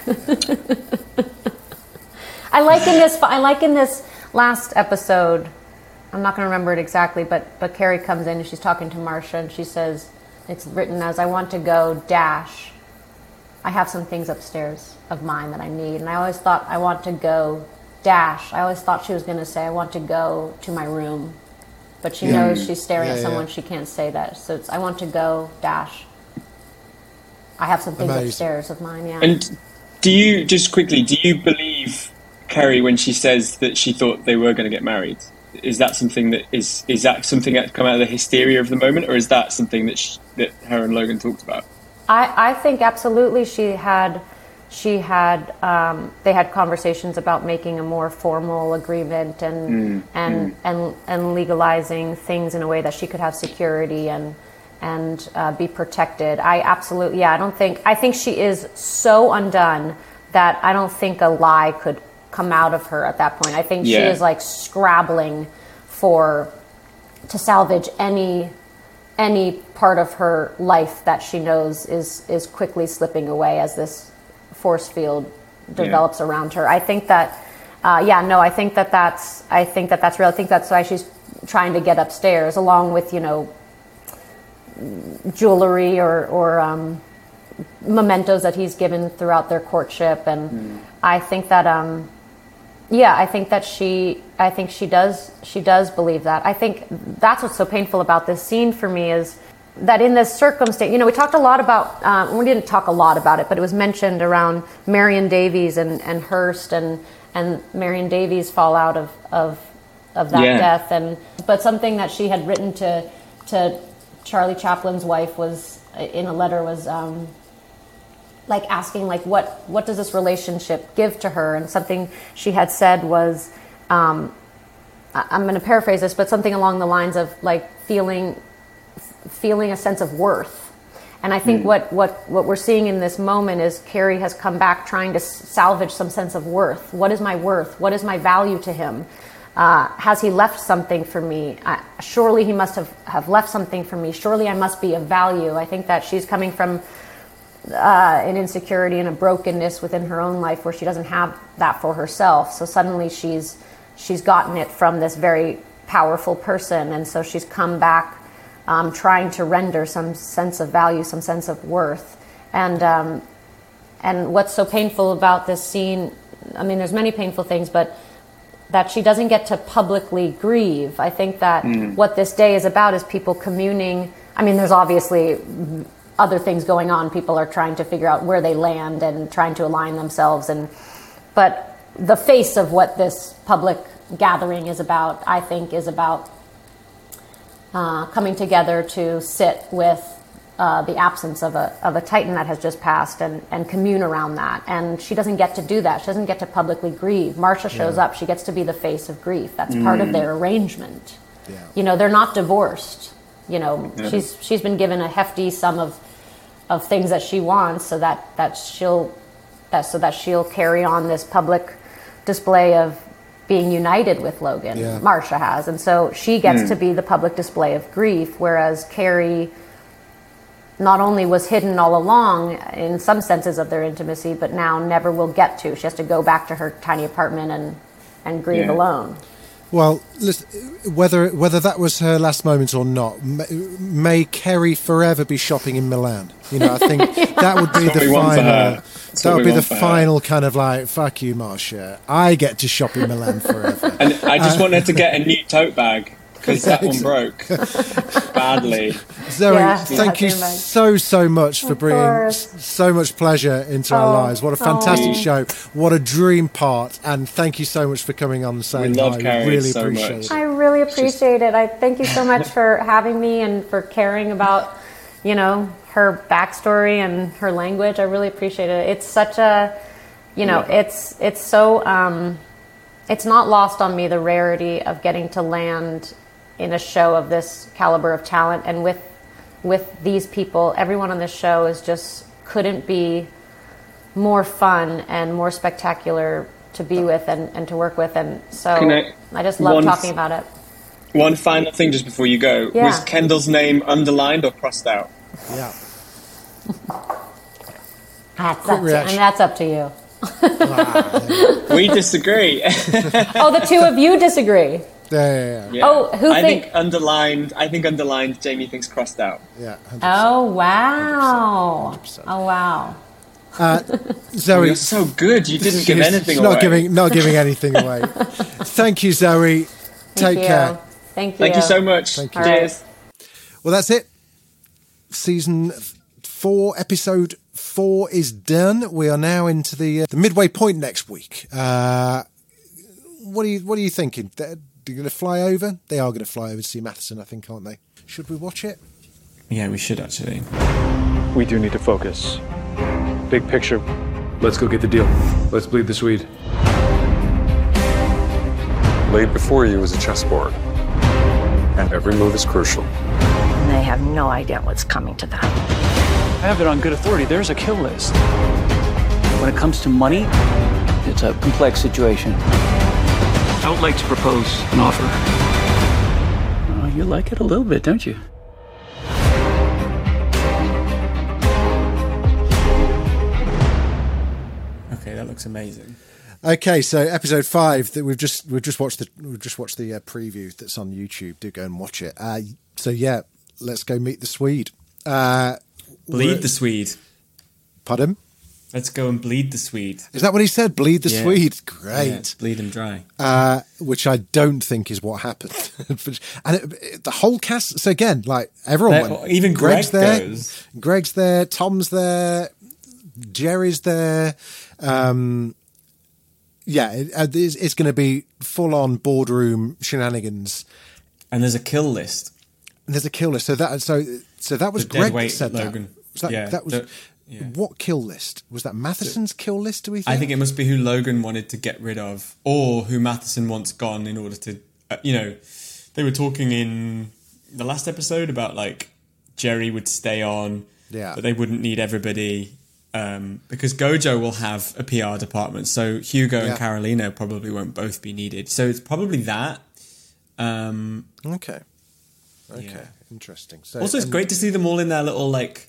I like in this last episode, I'm not going to remember it exactly, but Carrie comes in and she's talking to Marcia, and she says, it's written as, I want to go dash. I have some things upstairs of mine that I need. And I always thought, I want to go dash. I always thought she was going to say, I want to go to my room. But she knows she's staring at someone, she can't say that. So it's, I want to go dash. I have some things upstairs of mine, And do you believe Carrie when she says that she thought they were going to get married? Is that something that is that something that come out of the hysteria of the moment, or is that something that that her and Logan talked about? I think absolutely they had conversations about making a more formal agreement and legalizing things in a way that she could have security and be protected. I think she is so undone that I don't think a lie could come out of her at that point. I think she is like scrabbling to salvage any part of her life that she knows is quickly slipping away as this force field develops around her. I think that I think that's real. I think that's why she's trying to get upstairs, along with jewelry or mementos that he's given throughout their courtship. And I think that I think she does believe that. I think that's what's so painful about this scene for me, is that in this circumstance, we talked a lot about, we didn't talk a lot about it, but it was mentioned around Marion Davies and Hearst and Marion Davies' fallout of that death. But something that she had written to Charlie Chaplin's wife was, in a letter, was like asking, like, what does this relationship give to her? And something she had said was, I'm going to paraphrase this, but something along the lines of like feeling a sense of worth. And I think what we're seeing in this moment is Carrie has come back trying to salvage some sense of worth. What is my worth? What is my value to him? Has he left something for me? Surely he must have left something for me. Surely I must be of value. I think that she's coming from an insecurity and a brokenness within her own life where she doesn't have that for herself. So suddenly she's gotten it from this very powerful person, and so she's come back trying to render some sense of value, some sense of worth. And what's so painful about this scene, I mean, there's many painful things, but that she doesn't get to publicly grieve. I think that what this day is about is people communing. I mean, there's obviously other things going on. People are trying to figure out where they land and trying to align themselves. But the face of what this public gathering is about, I think, is about coming together to sit with the absence of a Titan that has just passed and commune around that. And she doesn't get to do that. She doesn't get to publicly grieve. Marcia shows up. She gets to be the face of grief. That's part of their arrangement. Yeah. You know, they're not divorced. You know, she's been given a hefty sum of things that she wants so that she'll carry on this public display of being united with Logan. Yeah. Marcia has. And so she gets to be the public display of grief, whereas Carrie not only was hidden all along in some senses of their intimacy, but now never will get to. She has to go back to her tiny apartment and grieve alone. Well, listen, whether that was her last moment or not, may Kerry forever be shopping in Milan. You know, I think that would be the final. That would be the final kind of like, fuck you, Marcia. I get to shop in Milan forever. And I just want her to get a new tote bag because that one broke badly. Zoe, thank you so much for bringing so much pleasure into our lives. What a fantastic show. What a dream part. And thank you so much for coming on and saying hi. We really appreciate it. I really appreciate it. I thank you so much for having me and for caring about, you know, her backstory and her language. I really appreciate it. It's such a, you know, it's so, it's not lost on me, the rarity of getting to land in a show of this caliber of talent, and with these people. Everyone on this show is just couldn't be more fun and more spectacular to be with and to work with, and so I just love talking about it. One final thing just before you go. Was Kendall's name underlined or crossed out? Yeah. That's up to you. We disagree. Oh, the two of you disagree. Yeah. Oh, I think underlined. Jamie thinks crossed out. Yeah. 100%. Oh wow. 100%. Oh wow. Zoe, you're so good. You didn't give anything away. Not giving anything away. Thank you, Zoe. Take care. Thank you. Thank you so much. Thank you. Cheers. Well, that's it. Season 4, episode 4 is done. We are now into the midway point next week. What are you thinking? They're going to fly over? They are going to fly over to see Matheson, I think, aren't they? Should we watch it? Yeah, we should actually. We do need to focus. Big picture. Let's go get the deal. Let's bleed the Swede. Laid before you is a chessboard, and every move is crucial. And they have no idea what's coming to them. I have it on good authority. There's a kill list. When it comes to money, it's a complex situation. I would like to propose an offer. Oh, you like it a little bit, don't you? Okay, that looks amazing. Okay, so episode 5 that we've just watched the preview that's on YouTube. Do go and watch it. So yeah, let's go meet the Swede. Bleed the Swede. Pardon? Let's go and bleed the Swede. Is that what he said? Bleed the Swede. Great. Yeah, bleed him dry. Which I don't think is what happened. And the whole cast. So again, like everyone went. Even Greg's Greg there. goes. Greg's there. Tom's there. Jerry's there. It's going to be full on boardroom shenanigans. And there's a kill list. So that was Greg that said Logan. That. What kill list? Was that Matheson's kill list, do we think? I think it must be who Logan wanted to get rid of, or who Matheson wants gone in order to, they were talking in the last episode about like Jerry would stay on, but they wouldn't need everybody because Gojo will have a PR department, so Hugo and Carolina probably won't both be needed. So it's probably that. Okay. Interesting. So, also, it's great to see them all in their little like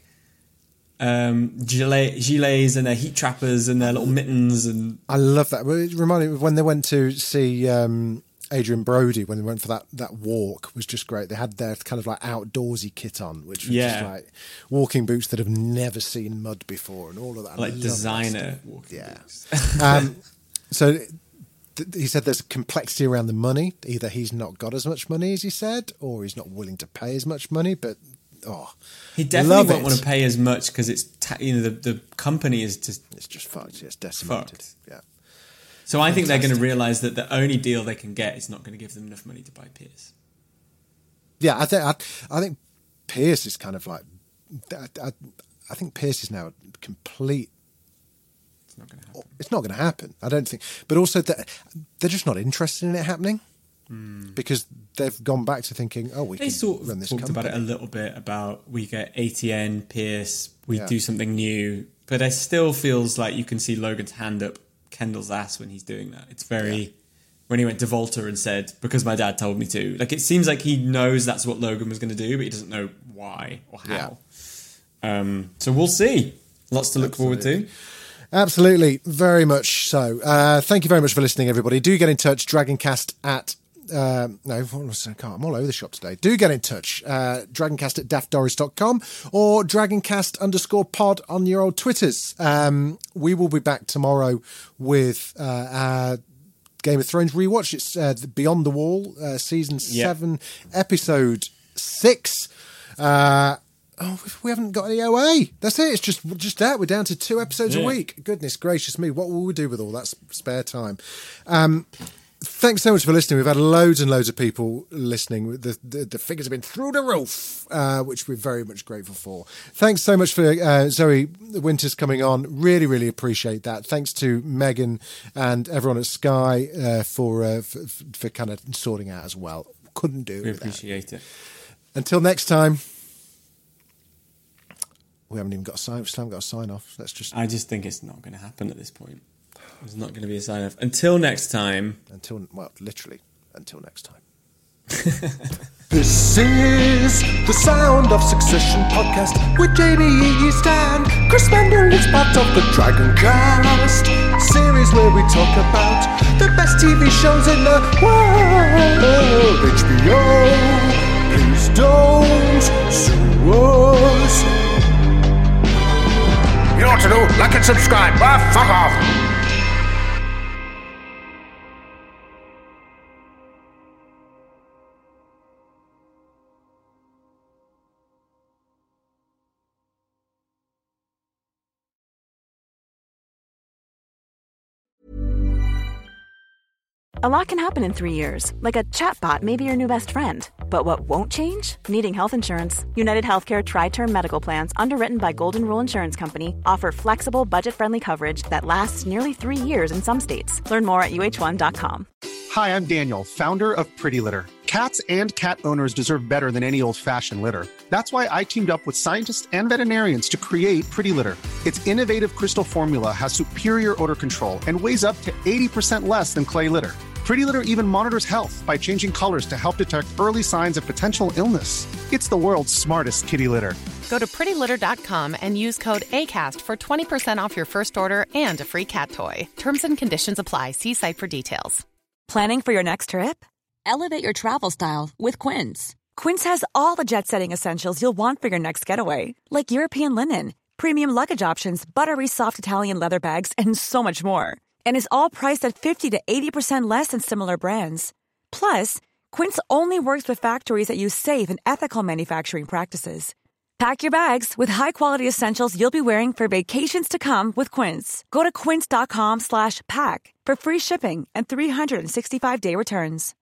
gilets and their heat trappers and their little mittens, and I love that. It reminded me of when they went to see Adrian Brody, when they went for that walk, was just great. They had their kind of like outdoorsy kit on, which was just like walking boots that have never seen mud before and all of that. Like designer walking boots. So he said there's a complexity around the money. Either he's not got as much money as he said, or he's not willing to pay as much money, but he definitely won't want to pay as much because it's the company is just fucked. It's decimated. Fucked. Yeah. So I think they're going to realise that the only deal they can get is not going to give them enough money to buy Pierce. Yeah, I think Pierce is kind of like... I think Pierce is now a complete... It's not going to happen. It's not going to happen, I don't think. But also, they're just not interested in it happening because they've gone back to thinking, oh, we can run this company. They talked about it a little bit, about we get ATN, Pierce, we do something new. But it still feels like you can see Logan's hand up Kendall's ass when he's doing that. It's very... When he went to Volta and said, because my dad told me to. Like, it seems like he knows that's what Logan was going to do, but he doesn't know why or how. Yeah. So we'll see. Lots to look forward to. Absolutely. Very much so. Thank you very much for listening, everybody. Do get in touch. Dragoncast at... I'm all over the shop today. Do get in touch. Dragoncast at daftdoris.com or Dragoncast_pod on your old Twitters. We will be back tomorrow with our Game of Thrones rewatch. It's Beyond the Wall, season 7, episode 6. We haven't got any OA. That's it. It's just that. We're down to 2 episodes a week. Goodness gracious me. What will we do with all that spare time? Thanks so much for listening. We've had loads and loads of people listening. The figures have been through the roof, which we're very much grateful for. Thanks so much for Zoe Winters coming on. Really, really appreciate that. Thanks to Megan and everyone at Sky for kind of sorting out as well. Couldn't do it. We appreciate it. Until next time. We haven't even got a sign. We still haven't got a sign off. I just think it's not going to happen at this point. There's not going to be a sign off until next time. Literally until next time. This is the Sound of Succession podcast with Jamie East and Chris Manuel. It's part of the Dragoncast series where we talk about the best TV shows in the world. HBO, please don't sue us. You know what to do? Like and subscribe. Fuck off. A lot can happen in 3 years, like a chatbot may be your new best friend. But what won't change? Needing health insurance. United Healthcare Tri-Term Medical Plans, underwritten by Golden Rule Insurance Company, offer flexible, budget-friendly coverage that lasts nearly 3 years in some states. Learn more at uh1.com. Hi, I'm Daniel, founder of Pretty Litter. Cats and cat owners deserve better than any old-fashioned litter. That's why I teamed up with scientists and veterinarians to create Pretty Litter. Its innovative crystal formula has superior odor control and weighs up to 80% less than clay litter. Pretty Litter even monitors health by changing colors to help detect early signs of potential illness. It's the world's smartest kitty litter. Go to prettylitter.com and use code ACAST for 20% off your first order and a free cat toy. Terms and conditions apply. See site for details. Planning for your next trip? Elevate your travel style with Quince. Quince has all the jet-setting essentials you'll want for your next getaway, like European linen, premium luggage options, buttery soft Italian leather bags, and so much more. And is all priced at 50 to 80% less than similar brands. Plus, Quince only works with factories that use safe and ethical manufacturing practices. Pack your bags with high-quality essentials you'll be wearing for vacations to come with Quince. Go to quince.com/pack for free shipping and 365-day returns.